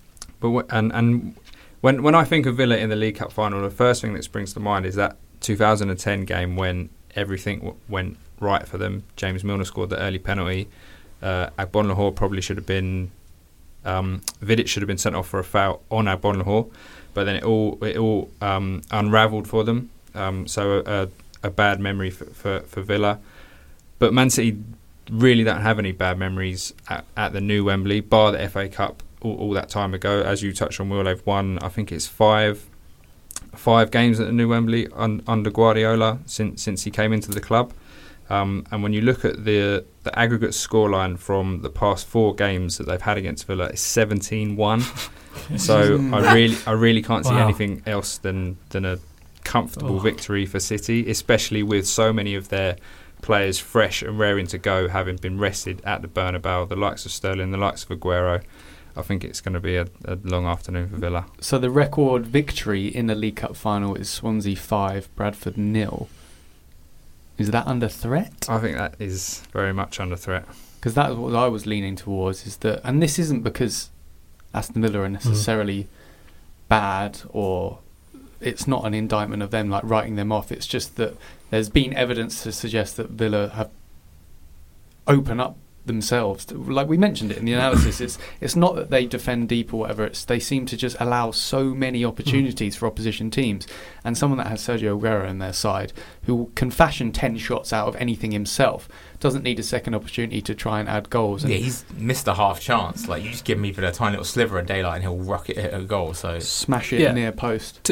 I think of Villa in the League Cup final, the first thing that springs to mind is that 2010 game when everything went right for them. James Milner scored the early penalty. Agbonlahor probably should have been... Vidic should have been sent off for a foul on Agbonlahor, but then it all unravelled for them. So a bad memory for Villa. But Man City really don't have any bad memories at the new Wembley, bar the FA Cup all that time ago. As you touched on, Will, they've won, I think it's five games at the new Wembley under Guardiola since he came into the club. And when you look at the aggregate scoreline from the past 4 games that they've had against Villa, it's 17-1. So I really can't see anything else than a comfortable victory for City, especially with so many of their players fresh and raring to go, having been rested at the Bernabeu, the likes of Sterling, the likes of Aguero. I think it's going to be a long afternoon for Villa. So the record victory in the League Cup final is Swansea 5, Bradford 0. Is that under threat? I think that is very much under threat. Because that's what I was leaning towards, is that, and this isn't because Aston Villa are necessarily bad, or it's not an indictment of them, like writing them off. It's just that there's been evidence to suggest that Villa have opened up themselves. Like we mentioned it in the analysis, it's not that they defend deep or whatever, they seem to just allow so many opportunities for opposition teams. And someone that has Sergio Aguero in their side, who can fashion 10 shots out of anything himself, doesn't need a second opportunity to try and add goals. Yeah, he's missed a half chance. Like, you just give him even a tiny little sliver of daylight and he'll rocket it at a goal. So smash it near post.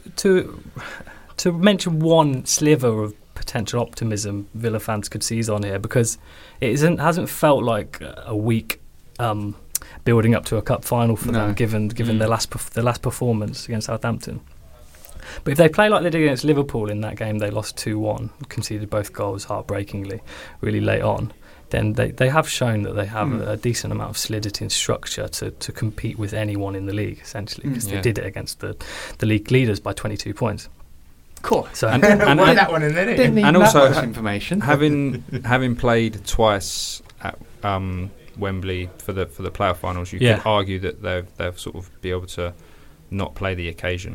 To mention one sliver of potential optimism Villa fans could seize on here, because it hasn't felt like a week building up to a cup final for them, given their last performance against Southampton. But if they play like they did against Liverpool in that game, they lost 2-1, conceded both goals heartbreakingly really late on, then they have shown that they have a decent amount of solidity and structure to compete with anyone in the league, essentially, because they did it against the league leaders by 22 points. Cool. So and that one in there, didn't need and that also much information. having played twice at Wembley for the playoff finals, you could argue that they'll sort of be able to not play the occasion.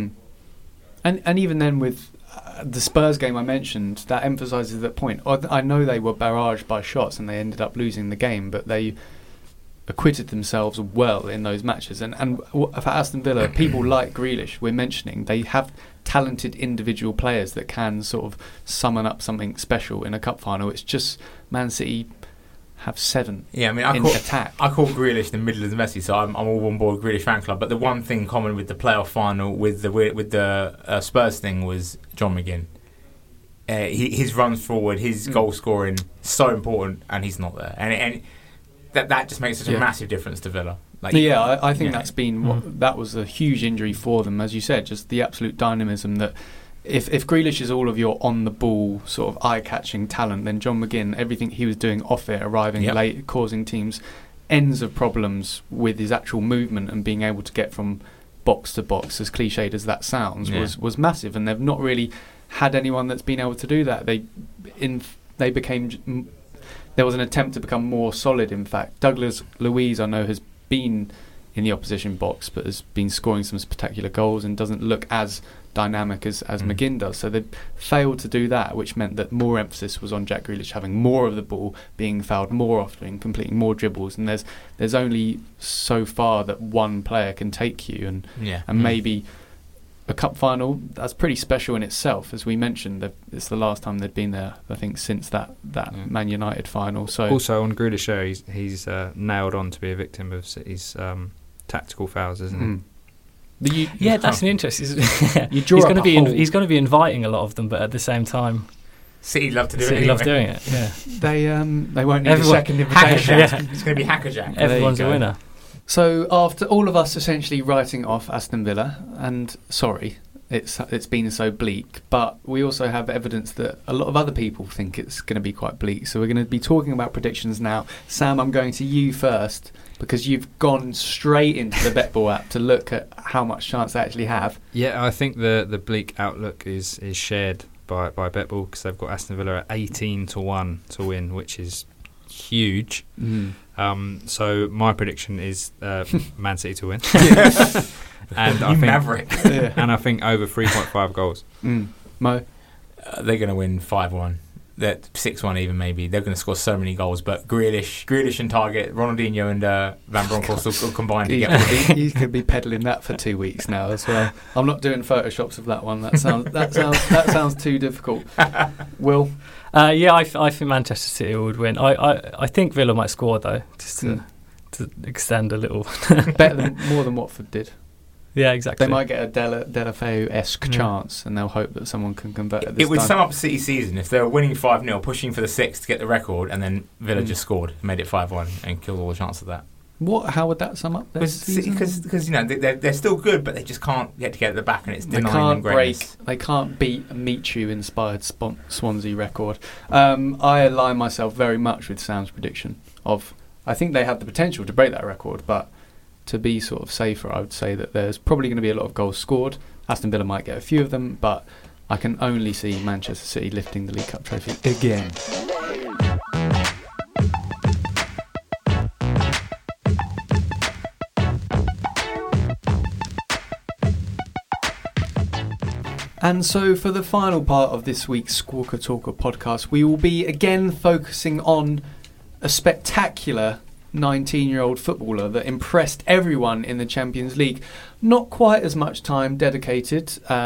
And even then with the Spurs game I mentioned, that emphasises that point. I know they were barraged by shots and they ended up losing the game, but they acquitted themselves well in those matches. And for Aston Villa, people like Grealish, we're mentioning, they have talented individual players that can sort of summon up something special in a cup final. It's just Man City have 7 in attack. I call Grealish the middle of the Messi, so I'm all on board Grealish fan club. But the one thing common with the playoff final with the Spurs thing was John McGinn. His runs forward, his goal scoring, so important, and he's not there. And that just makes such a massive difference to Villa. I think that's been that was a huge injury for them, as you said. Just the absolute dynamism that. If Grealish is all of your on-the-ball sort of eye-catching talent, then John McGinn, everything he was doing off it, arriving late, causing teams ends of problems with his actual movement and being able to get from box to box, as cliched as that sounds, was massive. And they've not really had anyone that's been able to do that. There was an attempt to become more solid, in fact. Douglas Luiz, I know, has been in the opposition box but has been scoring some spectacular goals and doesn't look as dynamic as McGinn does. So they failed to do that, which meant that more emphasis was on Jack Grealish having more of the ball, being fouled more often, completing more dribbles, and there's only so far that one player can take you, and maybe a cup final, that's pretty special in itself. As we mentioned, it's the last time they'd been there, I think, since that Man United final. So also on Grealish show, he's nailed on to be a victim of City's tactical fouls, isn't he? That's an interest. You draw he's up going to a be hole. he's going to be inviting a lot of them, but at the same time, City love to do it. City Anyway. love doing it. Yeah, They won't need a Everyone- second invitation. It's going to be Hackerjack. everyone's you a go. winner. So after all of us essentially writing off Aston Villa, and sorry, it's been so bleak, but we also have evidence that a lot of other people think it's going to be quite bleak. So we're going to be talking about predictions now. Sam, I'm going to you first because you've gone straight into the BetBall app to look at how much chance they actually have. Yeah, I think the bleak outlook is shared by BetBall because they've got Aston Villa at 18-1 to win, which is huge. So my prediction is Man City to win. And I think Maverick. Yeah. and I think over 3.5 goals. Mo? They're going to win 5-1. They're 6-1 even maybe. They're going to score so many goals. But Grealish and Target, Ronaldinho and Van Bronckhorst will combine to get one. You could be peddling that for 2 weeks now as well. I'm not doing photoshops of that one. That sounds too difficult. Will? I think Manchester City would win. I think Villa might score though, just to extend a little. Better more than Watford did. Yeah, exactly. They might get a Delafeu-esque chance, and they'll hope that someone can convert it this It would time. sum up City season if they were winning 5-0, pushing for the 6 to get the record, and then Villa just scored, made it 5-1, and killed all the chance of that. How would that sum up their season? Because they're still good, but they just can't get together at the back, and it's They denying can't them greatness. they can't beat a Michu-inspired Swansea record. I align myself very much with Sam's prediction of, I think they have the potential to break that record, but to be sort of safer, I would say that there's probably going to be a lot of goals scored. Aston Villa might get a few of them, but I can only see Manchester City lifting the League Cup trophy again. And so for the final part of this week's Squawker Talker podcast, we will be again focusing on a spectacular 19-year-old footballer that impressed everyone in the Champions League. Not quite as much time dedicated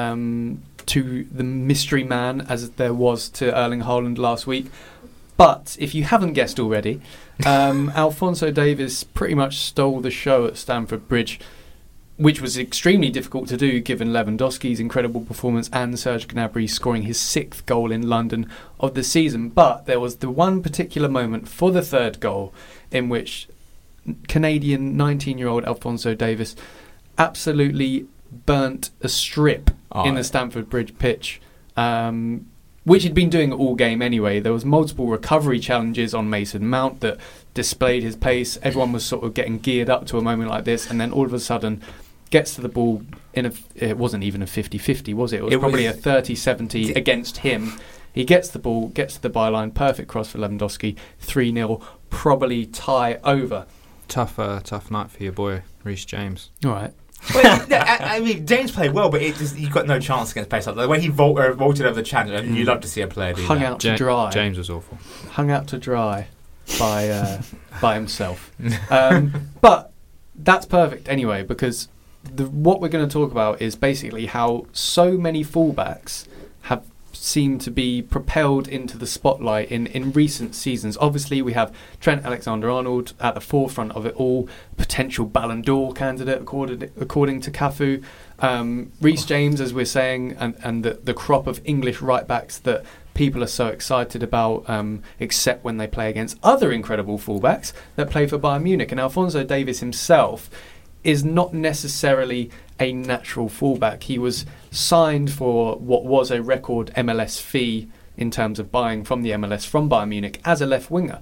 to the mystery man as there was to Erling Haaland last week. But if you haven't guessed already, Alphonso Davies pretty much stole the show at Stamford Bridge, which was extremely difficult to do given Lewandowski's incredible performance and Serge Gnabry scoring his 6th goal in London of the season. But there was the one particular moment for the 3rd goal in which Canadian 19-year-old Alphonso Davies absolutely burnt a strip in the Stamford Bridge pitch, which he'd been doing all game anyway. There was multiple recovery challenges on Mason Mount that displayed his pace. Everyone was sort of getting geared up to a moment like this, and then all of a sudden gets to the ball it wasn't even a 50-50, was it? It was probably a 30-70 against him. He gets the ball, gets to the byline, perfect cross for Lewandowski, 3-0, probably tie over. Tough night for your boy, Reece James. All right. Well, I mean, James played well, but you've got no chance against pace like that. The way he vaulted over the challenge, and you love to see a player do Hung that. out to dry. James was awful. Hung out to dry by himself. But that's perfect anyway, because what we're going to talk about is basically how so many fullbacks have seemed to be propelled into the spotlight in recent seasons. Obviously, we have Trent Alexander-Arnold at the forefront of it all, potential Ballon d'Or candidate according to Cafu. Reece James, as we're saying, and the crop of English right-backs that people are so excited about, except when they play against other incredible fullbacks that play for Bayern Munich. And Alphonso Davies himself is not necessarily a natural fullback. He was signed for what was a record MLS fee in terms of buying from the MLS from Bayern Munich as a left winger.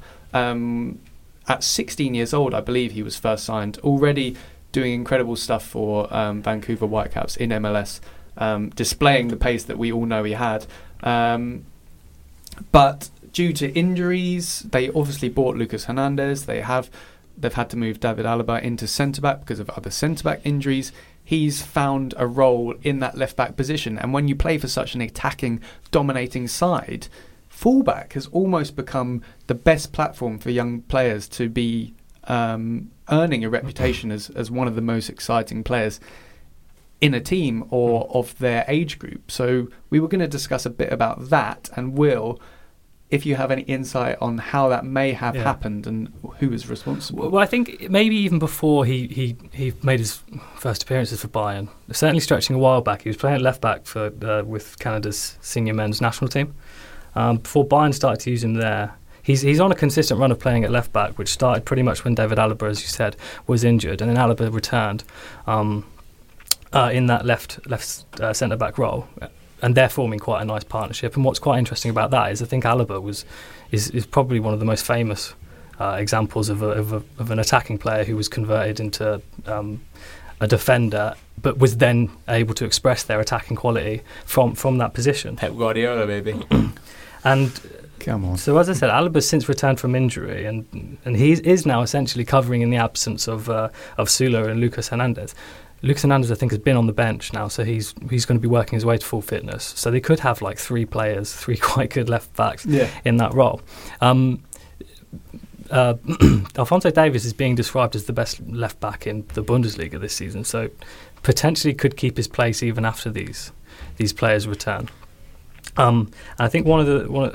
At 16 years old, I believe he was first signed, already doing incredible stuff for Vancouver Whitecaps in MLS, displaying the pace that we all know he had. But due to injuries, they obviously bought Lucas Hernandez. They've had to move David Alaba into centre-back because of other centre-back injuries. He's found a role in that left-back position. And when you play for such an attacking, dominating side, full-back has almost become the best platform for young players to be earning a reputation as one of the most exciting players in a team or of their age group. So we were going to discuss a bit about that. And Will, if you have any insight on how that may have happened and who was responsible. Well, I think maybe even before he made his first appearances for Bayern, certainly stretching a while back, he was playing at left back for with Canada's senior men's national team. Before Bayern started to use him there, he's on a consistent run of playing at left back, which started pretty much when David Alaba, as you said, was injured, and then Alaba returned in that left centre back role. And they're forming quite a nice partnership. And what's quite interesting about that is I think Alaba is probably one of the most famous examples of an attacking player who was converted into a defender, but was then able to express their attacking quality from that position. Pep Guardiola, baby. And come on. So as I said, Alaba's since returned from injury, and he is now essentially covering in the absence of Sula and Lucas Hernandez. Lucas Hernandez, I think, has been on the bench now, so he's going to be working his way to full fitness. So they could have like three quite good left backs in that role. Alphonso Davies is being described as the best left back in the Bundesliga this season, so potentially could keep his place even after these players return. And I think one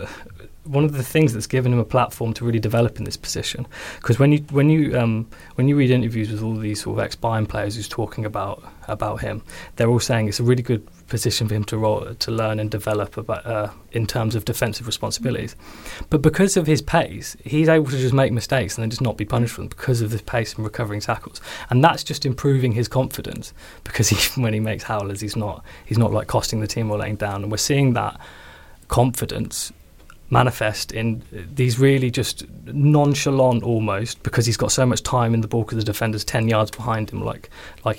of the things that's given him a platform to really develop in this position, because when you read interviews with all these sort of ex-Bayern players who's talking about him, they're all saying it's a really good position for him to learn and develop about in terms of defensive responsibilities. But because of his pace, he's able to just make mistakes and then just not be punished for them because of his pace and recovering tackles, and that's just improving his confidence, because even when he makes howlers, he's not like costing the team or laying down, and we're seeing that confidence manifest in these really just nonchalant almost, because he's got so much time in the ball because the defender's 10 yards behind him, like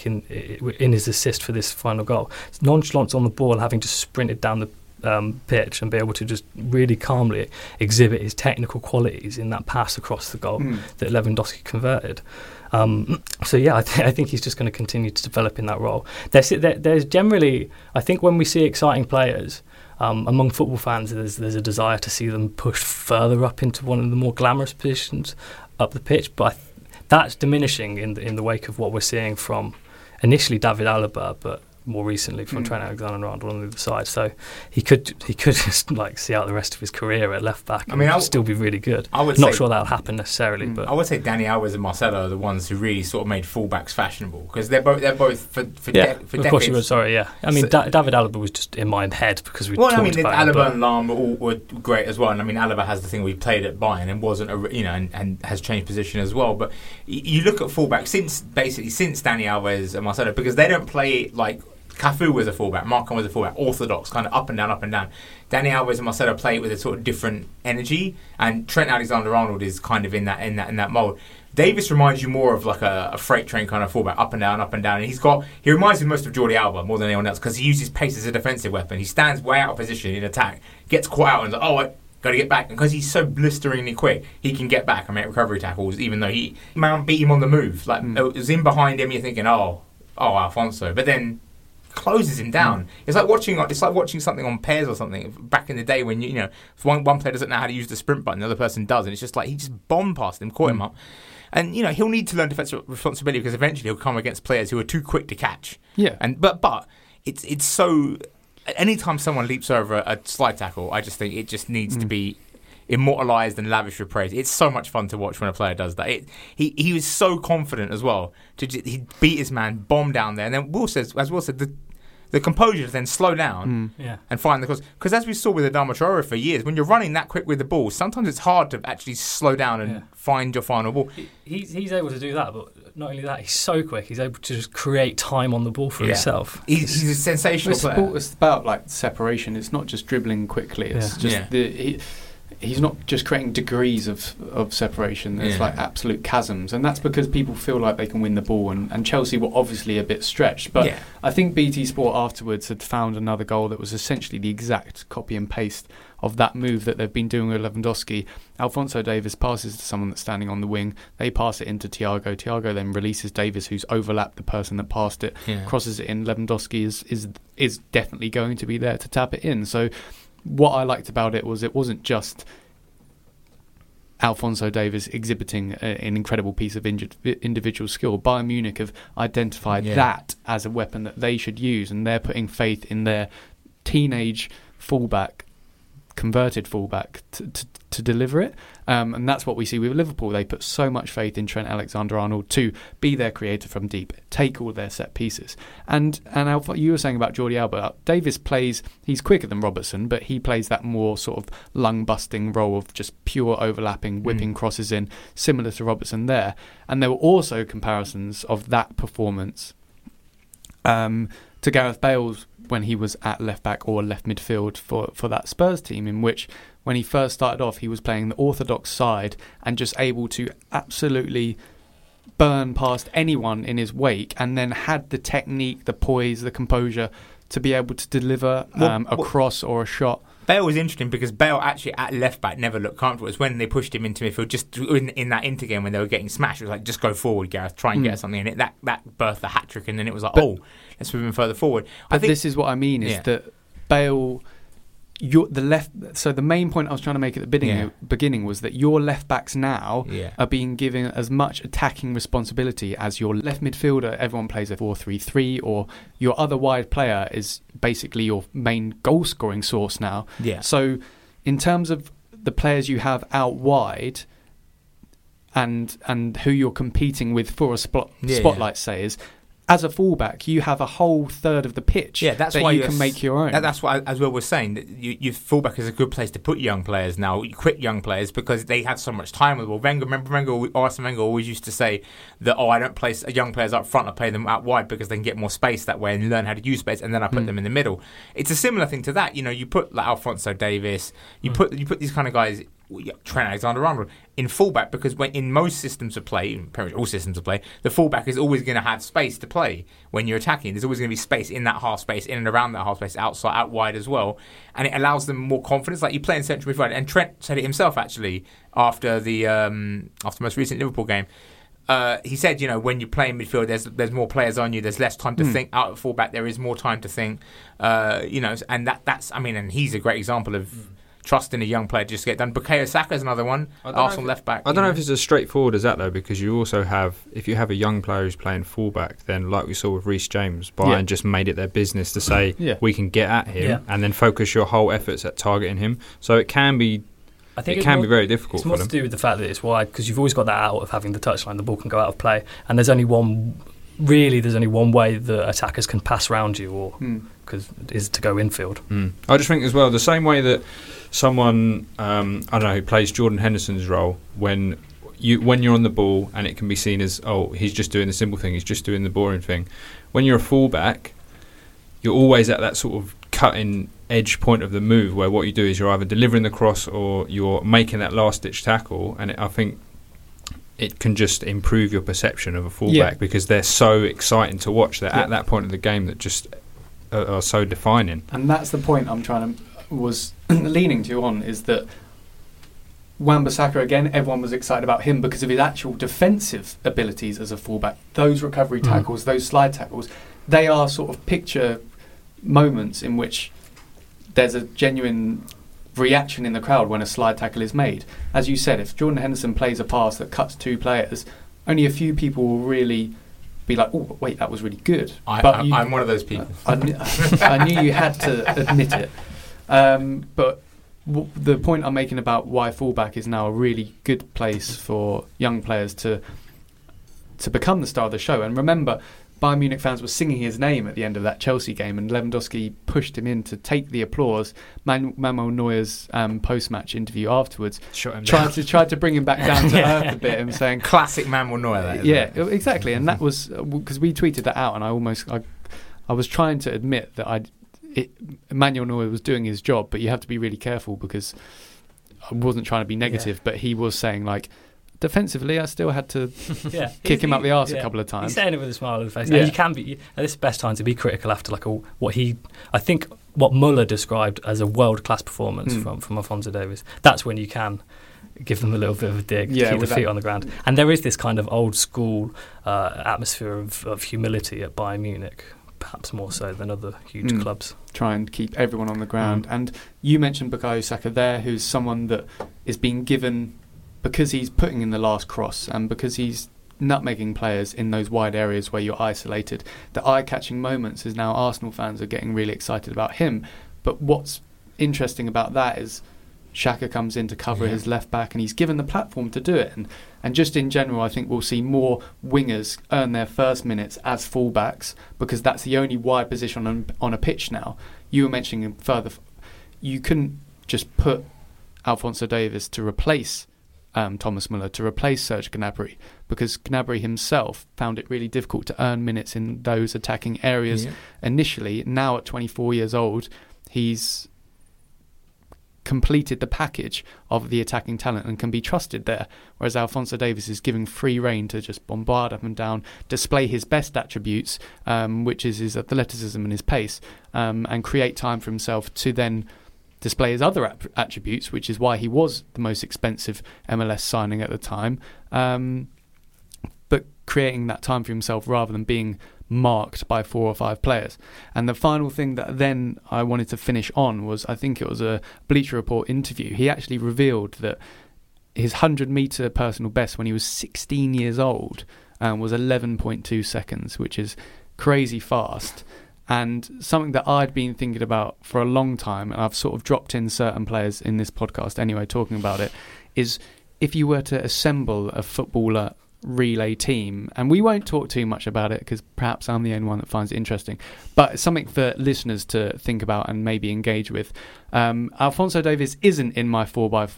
in his assist for this final goal. It's nonchalance on the ball, having just sprinted down the pitch and be able to just really calmly exhibit his technical qualities in that pass across the goal that Lewandowski converted. So yeah, I think he's just going to continue to develop in that role. There's generally, I think when we see exciting players, among football fans, there's a desire to see them pushed further up into one of the more glamorous positions up the pitch, but that's diminishing in the wake of what we're seeing from initially David Alaba, but more recently from Trent Alexander-Arnold on the other side. So he could just like see out the rest of his career at left back and still be really good. Not sure that'll happen necessarily, but I would say Dani Alves and Marcelo are the ones who really sort of made fullbacks fashionable, because they're both for decades. Of course you would. Sorry, yeah. I mean, David Alaba was just in my head because we talked about Alaba and Lahm were great as well. And I mean, Alaba has the thing we played at Bayern and wasn't and has changed position as well. But you look at fullbacks since Dani Alves and Marcelo, because they don't play like Cafu was a fullback, Marcon was a fullback, orthodox, kind of up and down. Dani Alves and Marcelo play with a sort of different energy, and Trent Alexander-Arnold is kind of in that mould. Davis reminds you more of like a freight train kind of fullback, up and down, and he reminds me most of Jordi Alba more than anyone else, because he uses pace as a defensive weapon. He stands way out of position in attack, gets caught out and is like, got to get back, and because he's so blisteringly quick, he can get back and make recovery tackles, even though man beat him on the move. Like it was in behind him, you're thinking, oh Alfonso, but then closes him down. It's like watching something on Pairs or something back in the day when if one player doesn't know how to use the sprint button, the other person does, and it's just like he just bombed past him, caught him up, and he'll need to learn defensive responsibility, because eventually he'll come against players who are too quick to catch. Yeah, but it's so. Anytime someone leaps over a slide tackle, I just think it just needs to be immortalised and lavished with praise. It's so much fun to watch when a player does that. He was so confident as well. He beat his man, bomb down there, and then Will said, the composure to then slow down and find the course. Because as we saw with Adama Traore for years, when you're running that quick with the ball, sometimes it's hard to actually slow down and find your final ball. He's able to do that, but not only that, he's so quick. He's able to just create time on the ball for himself. He's a sensational player. It's about like separation. It's not just dribbling quickly. It's just he's not just creating degrees of separation. There's like absolute chasms, and that's because people feel like they can win the ball, and Chelsea were obviously a bit stretched, but I think BT Sport afterwards had found another goal that was essentially the exact copy and paste of that move that they've been doing with Lewandowski. Alphonso Davies passes to someone that's standing on the wing, they pass it into Thiago then releases Davies, who's overlapped the person that passed it, crosses it in. Lewandowski is definitely going to be there to tap it in. So what I liked about it wasn't just Alphonso Davies exhibiting an incredible piece of individual skill. Bayern Munich have identified that as a weapon that they should use, and they're putting faith in their teenage fullback converted fullback to deliver it. And that's what we see with Liverpool. They put so much faith in Trent Alexander-Arnold to be their creator from deep, take all their set pieces. And Alf, you were saying about Jordi Alba. Davis he's quicker than Robertson, but he plays that more sort of lung-busting role of just pure overlapping, whipping crosses in, similar to Robertson there. And there were also comparisons of that performance to Gareth Bale's when he was at left back or left midfield for that Spurs team, in which when he first started off he was playing the orthodox side and just able to absolutely burn past anyone in his wake, and then had the technique, the poise, the composure to be able to deliver a cross or a shot. Bale was interesting because Bale actually at left back never looked comfortable. It's when they pushed him into midfield, just in that Inter game when they were getting smashed. It was like, just go forward, Gareth, try and get something in it. That birthed the hat trick, and then it was like, let's move him further forward. I think this is what I mean, is that Bale, so the main point I was trying to make at the beginning was that your left backs now are being given as much attacking responsibility as your left midfielder. Everyone plays a 4-3-3, or your other wide player is basically your main goal scoring source now. So in terms of the players you have out wide and who you're competing with for a spotlight, say, is as a fullback, you have a whole third of the pitch that's that why you can make your own. That's why, as Will was saying, that your fullback is a good place to put young players now, quick young players, because they have so much time with. Well, Arsene Wenger always used to say that, I don't place young players up front, I play them out wide because they can get more space that way and learn how to use space, and then I put them in the middle. It's a similar thing to that. You put like Alphonso Davies, you put these kind of guys, Trent Alexander-Arnold, in fullback, because when in most systems of play, pretty much all systems of play, the fullback is always going to have space to play when you're attacking. There's always going to be space in that half space, in and around that half space, outside, out wide as well, and it allows them more confidence. Like you play in central midfield, and Trent said it himself actually after the most recent Liverpool game. He said, when you play in midfield, there's more players on you. There's less time to think. Out of fullback, there is more time to think. And that's and he's a great example of trusting a young player to just get done. Bukayo Saka is another one. Arsenal left back. I don't know if it's as straightforward as that though, because you also have, if you have a young player who's playing fullback, then like we saw with Reece James, Bayern just made it their business to say we can get at him and then focus your whole efforts at targeting him. So it can be. I think it can be very difficult. It's more for them. to do with the fact that it's wide, because you've always got that out of having the touchline. The ball can go out of play, and there's only one way that attackers can pass around you, or because is to go infield. I just think as well, the same way that someone I don't know, who plays Jordan Henderson's role, when you're on the ball and it can be seen as, he's just doing the simple thing, he's just doing the boring thing. When you're a fullback, you're always at that sort of cutting edge point of the move, where what you do is you're either delivering the cross or you're making that last ditch tackle, and I think it can just improve your perception of a fullback because they're so exciting to watch. They're at that point of the game that just are so defining. And that's the point was leaning to on, is that Wan-Bissaka, again, everyone was excited about him because of his actual defensive abilities as a fullback. Those recovery tackles, those slide tackles, they are sort of picture moments in which there's a genuine reaction in the crowd when a slide tackle is made. As you said, if Jordan Henderson plays a pass that cuts two players, only a few people will really be like, oh, wait, that was really good. I'm one of those people. I knew you had to admit it. But the point I'm making about why fullback is now a really good place for young players to become the star of the show. And remember, Bayern Munich fans were singing his name at the end of that Chelsea game, and Lewandowski pushed him in to take the applause. Manuel Neuer's post-match interview afterwards tried to bring him back down to earth a bit, and saying, classic Manuel Neuer. That, exactly. And that was because we tweeted that out, and I was trying to admit that Manuel Neuer was doing his job, but you have to be really careful, because I wasn't trying to be negative, but he was saying, like, defensively, I still had to kick him up the arse a couple of times. He's saying it with a smile on his face. And you can be. This is the best time to be critical after what Muller described as a world-class performance from Alphonso Davies. That's when you can give them a little bit of a dig, keep the feet on the ground. And there is this kind of old-school atmosphere of humility at Bayern Munich, perhaps more so than other huge clubs. Try and keep everyone on the ground. And you mentioned Bukayo Saka there, who's someone that is being given, because he's putting in the last cross and because he's nutmegging players in those wide areas where you're isolated, the eye-catching moments is now Arsenal fans are getting really excited about him. But what's interesting about that is Xhaka comes in to cover his left back, and he's given the platform to do it. And just in general, I think we'll see more wingers earn their first minutes as fullbacks, because that's the only wide position on a pitch now. You were mentioning further, you couldn't just put Alphonso Davies to replace Thomas Muller, to replace Serge Gnabry, because Gnabry himself found it really difficult to earn minutes in those attacking areas initially. Now at 24 years old, he's completed the package of the attacking talent and can be trusted there, whereas Alphonso Davies is given free rein to just bombard up and down, display his best attributes, which is his athleticism and his pace, and create time for himself to then display his other attributes, which is why he was the most expensive MLS signing at the time, but creating that time for himself rather than being marked by 4 or 5 players. And the final thing that then I wanted to finish on was, I think it was a Bleacher Report interview. He actually revealed that his 100-metre personal best when he was 16 years old was 11.2 seconds, which is crazy fast. And something that I'd been thinking about for a long time, and I've sort of dropped in certain players in this podcast anyway talking about it, is if you were to assemble a footballer relay team, and we won't talk too much about it because perhaps I'm the only one that finds it interesting, but it's something for listeners to think about and maybe engage with. Alphonso Davies isn't in my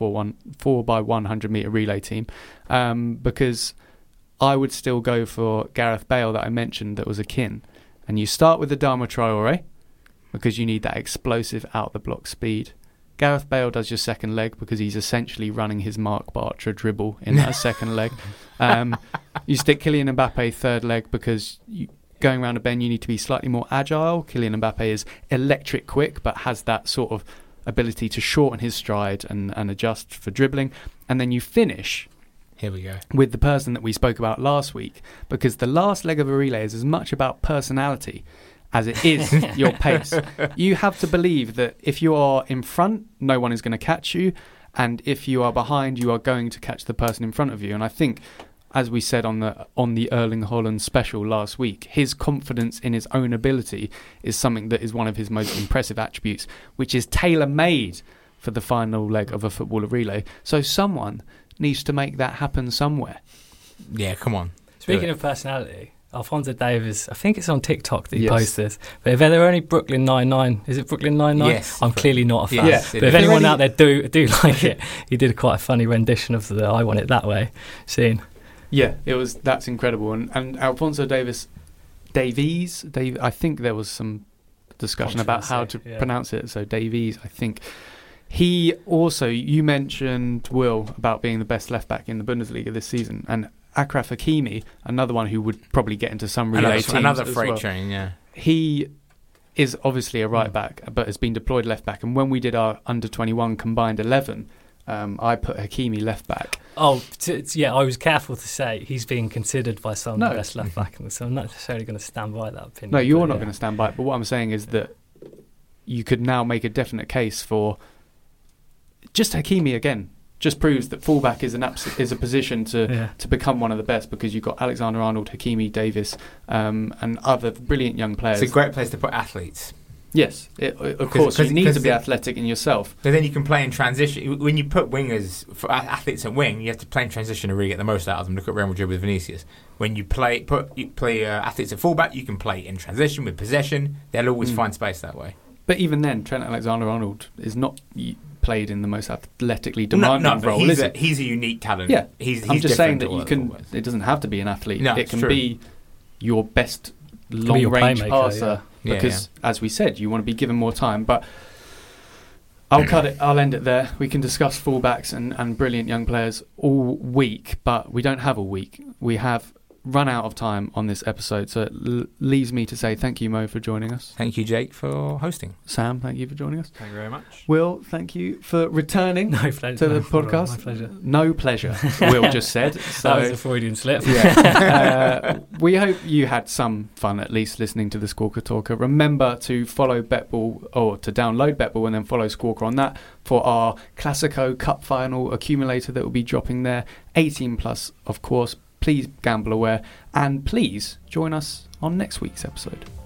4x100 metre relay team, because I would still go for Gareth Bale that I mentioned that was akin. And you start with Adama Traore because you need that explosive out-the-block speed. Gareth Bale does your second leg because he's essentially running his Mark Bartra dribble in that second leg. You stick Kylian Mbappe third leg because going around a bend you need to be slightly more agile. Kylian Mbappe is electric quick but has that sort of ability to shorten his stride and adjust for dribbling. And then you finish... Here we go. With the person that we spoke about last week, because the last leg of a relay is as much about personality as it is your pace. You have to believe that if you are in front, no one is going to catch you, and if you are behind, you are going to catch the person in front of you. And I think, as we said on the Erling Haaland special last week, his confidence in his own ability is something that is one of his most impressive attributes, which is tailor-made for the final leg of a footballer relay. So someone needs to make that happen somewhere. Yeah, come on. Speaking of personality, Alphonso Davies, I think it's on TikTok that he posts this, but if there are any Brooklyn Nine-Nine, is it Brooklyn Nine-Nine? Yes. I'm clearly not a fan. Yes, but if anyone out there do like it, he did quite a funny rendition of the I Want It That Way scene. Yeah, that's incredible. And Alphonso Davies, I think there was some discussion about how to pronounce it, so Davies, I think. He also, you mentioned, Will, about being the best left-back in the Bundesliga this season, and Achraf Hakimi, another one who would probably get into some relay teams another as freight well. train, yeah. He is obviously a right-back, but has been deployed left-back, and when we did our under-21 combined 11, I put Hakimi left-back. Oh, I was careful to say he's being considered by some the best left-back, so I'm not necessarily going to stand by that opinion. No, you're not going to stand by it, but what I'm saying is that you could now make a definite case for just Hakimi again. Just proves that fullback is a position to become one of the best, because you've got Alexander-Arnold, Hakimi, Davies, and other brilliant young players. It's a great place to put athletes. Yes, of course, you need to be athletic in yourself. But then you can play in transition. When you put wingers, for athletes at wing, you have to play in transition to really get the most out of them. Look at Real Madrid with Vinicius. When you play athletes at fullback, you can play in transition with possession. They'll always find space that way. But even then, Trent Alexander-Arnold is not played in the most athletically demanding role. He's a unique talent. Yeah, he's I'm just saying that you can. It doesn't have to be an athlete. No, it can be your best long-range passer. Because, as we said, you want to be given more time. But I'll cut it. I'll end it there. We can discuss fullbacks and brilliant young players all week, but we don't have all week. We have run out of time on this episode, so it leaves me to say thank you, Mo, for joining us. Thank you, Jake, for hosting. Sam, thank you for joining us. Thank you very much. Will, thank you for returning to the podcast. My pleasure. No pleasure, Will just said. So, that was a Freudian slip. Yeah. We hope you had some fun, at least, listening to the Squawker Talker. Remember to follow BetBall, or to download BetBall and then follow Squawker on that for our Classico Cup Final accumulator that will be dropping there. 18 plus, of course. Please gamble aware, and please join us on next week's episode.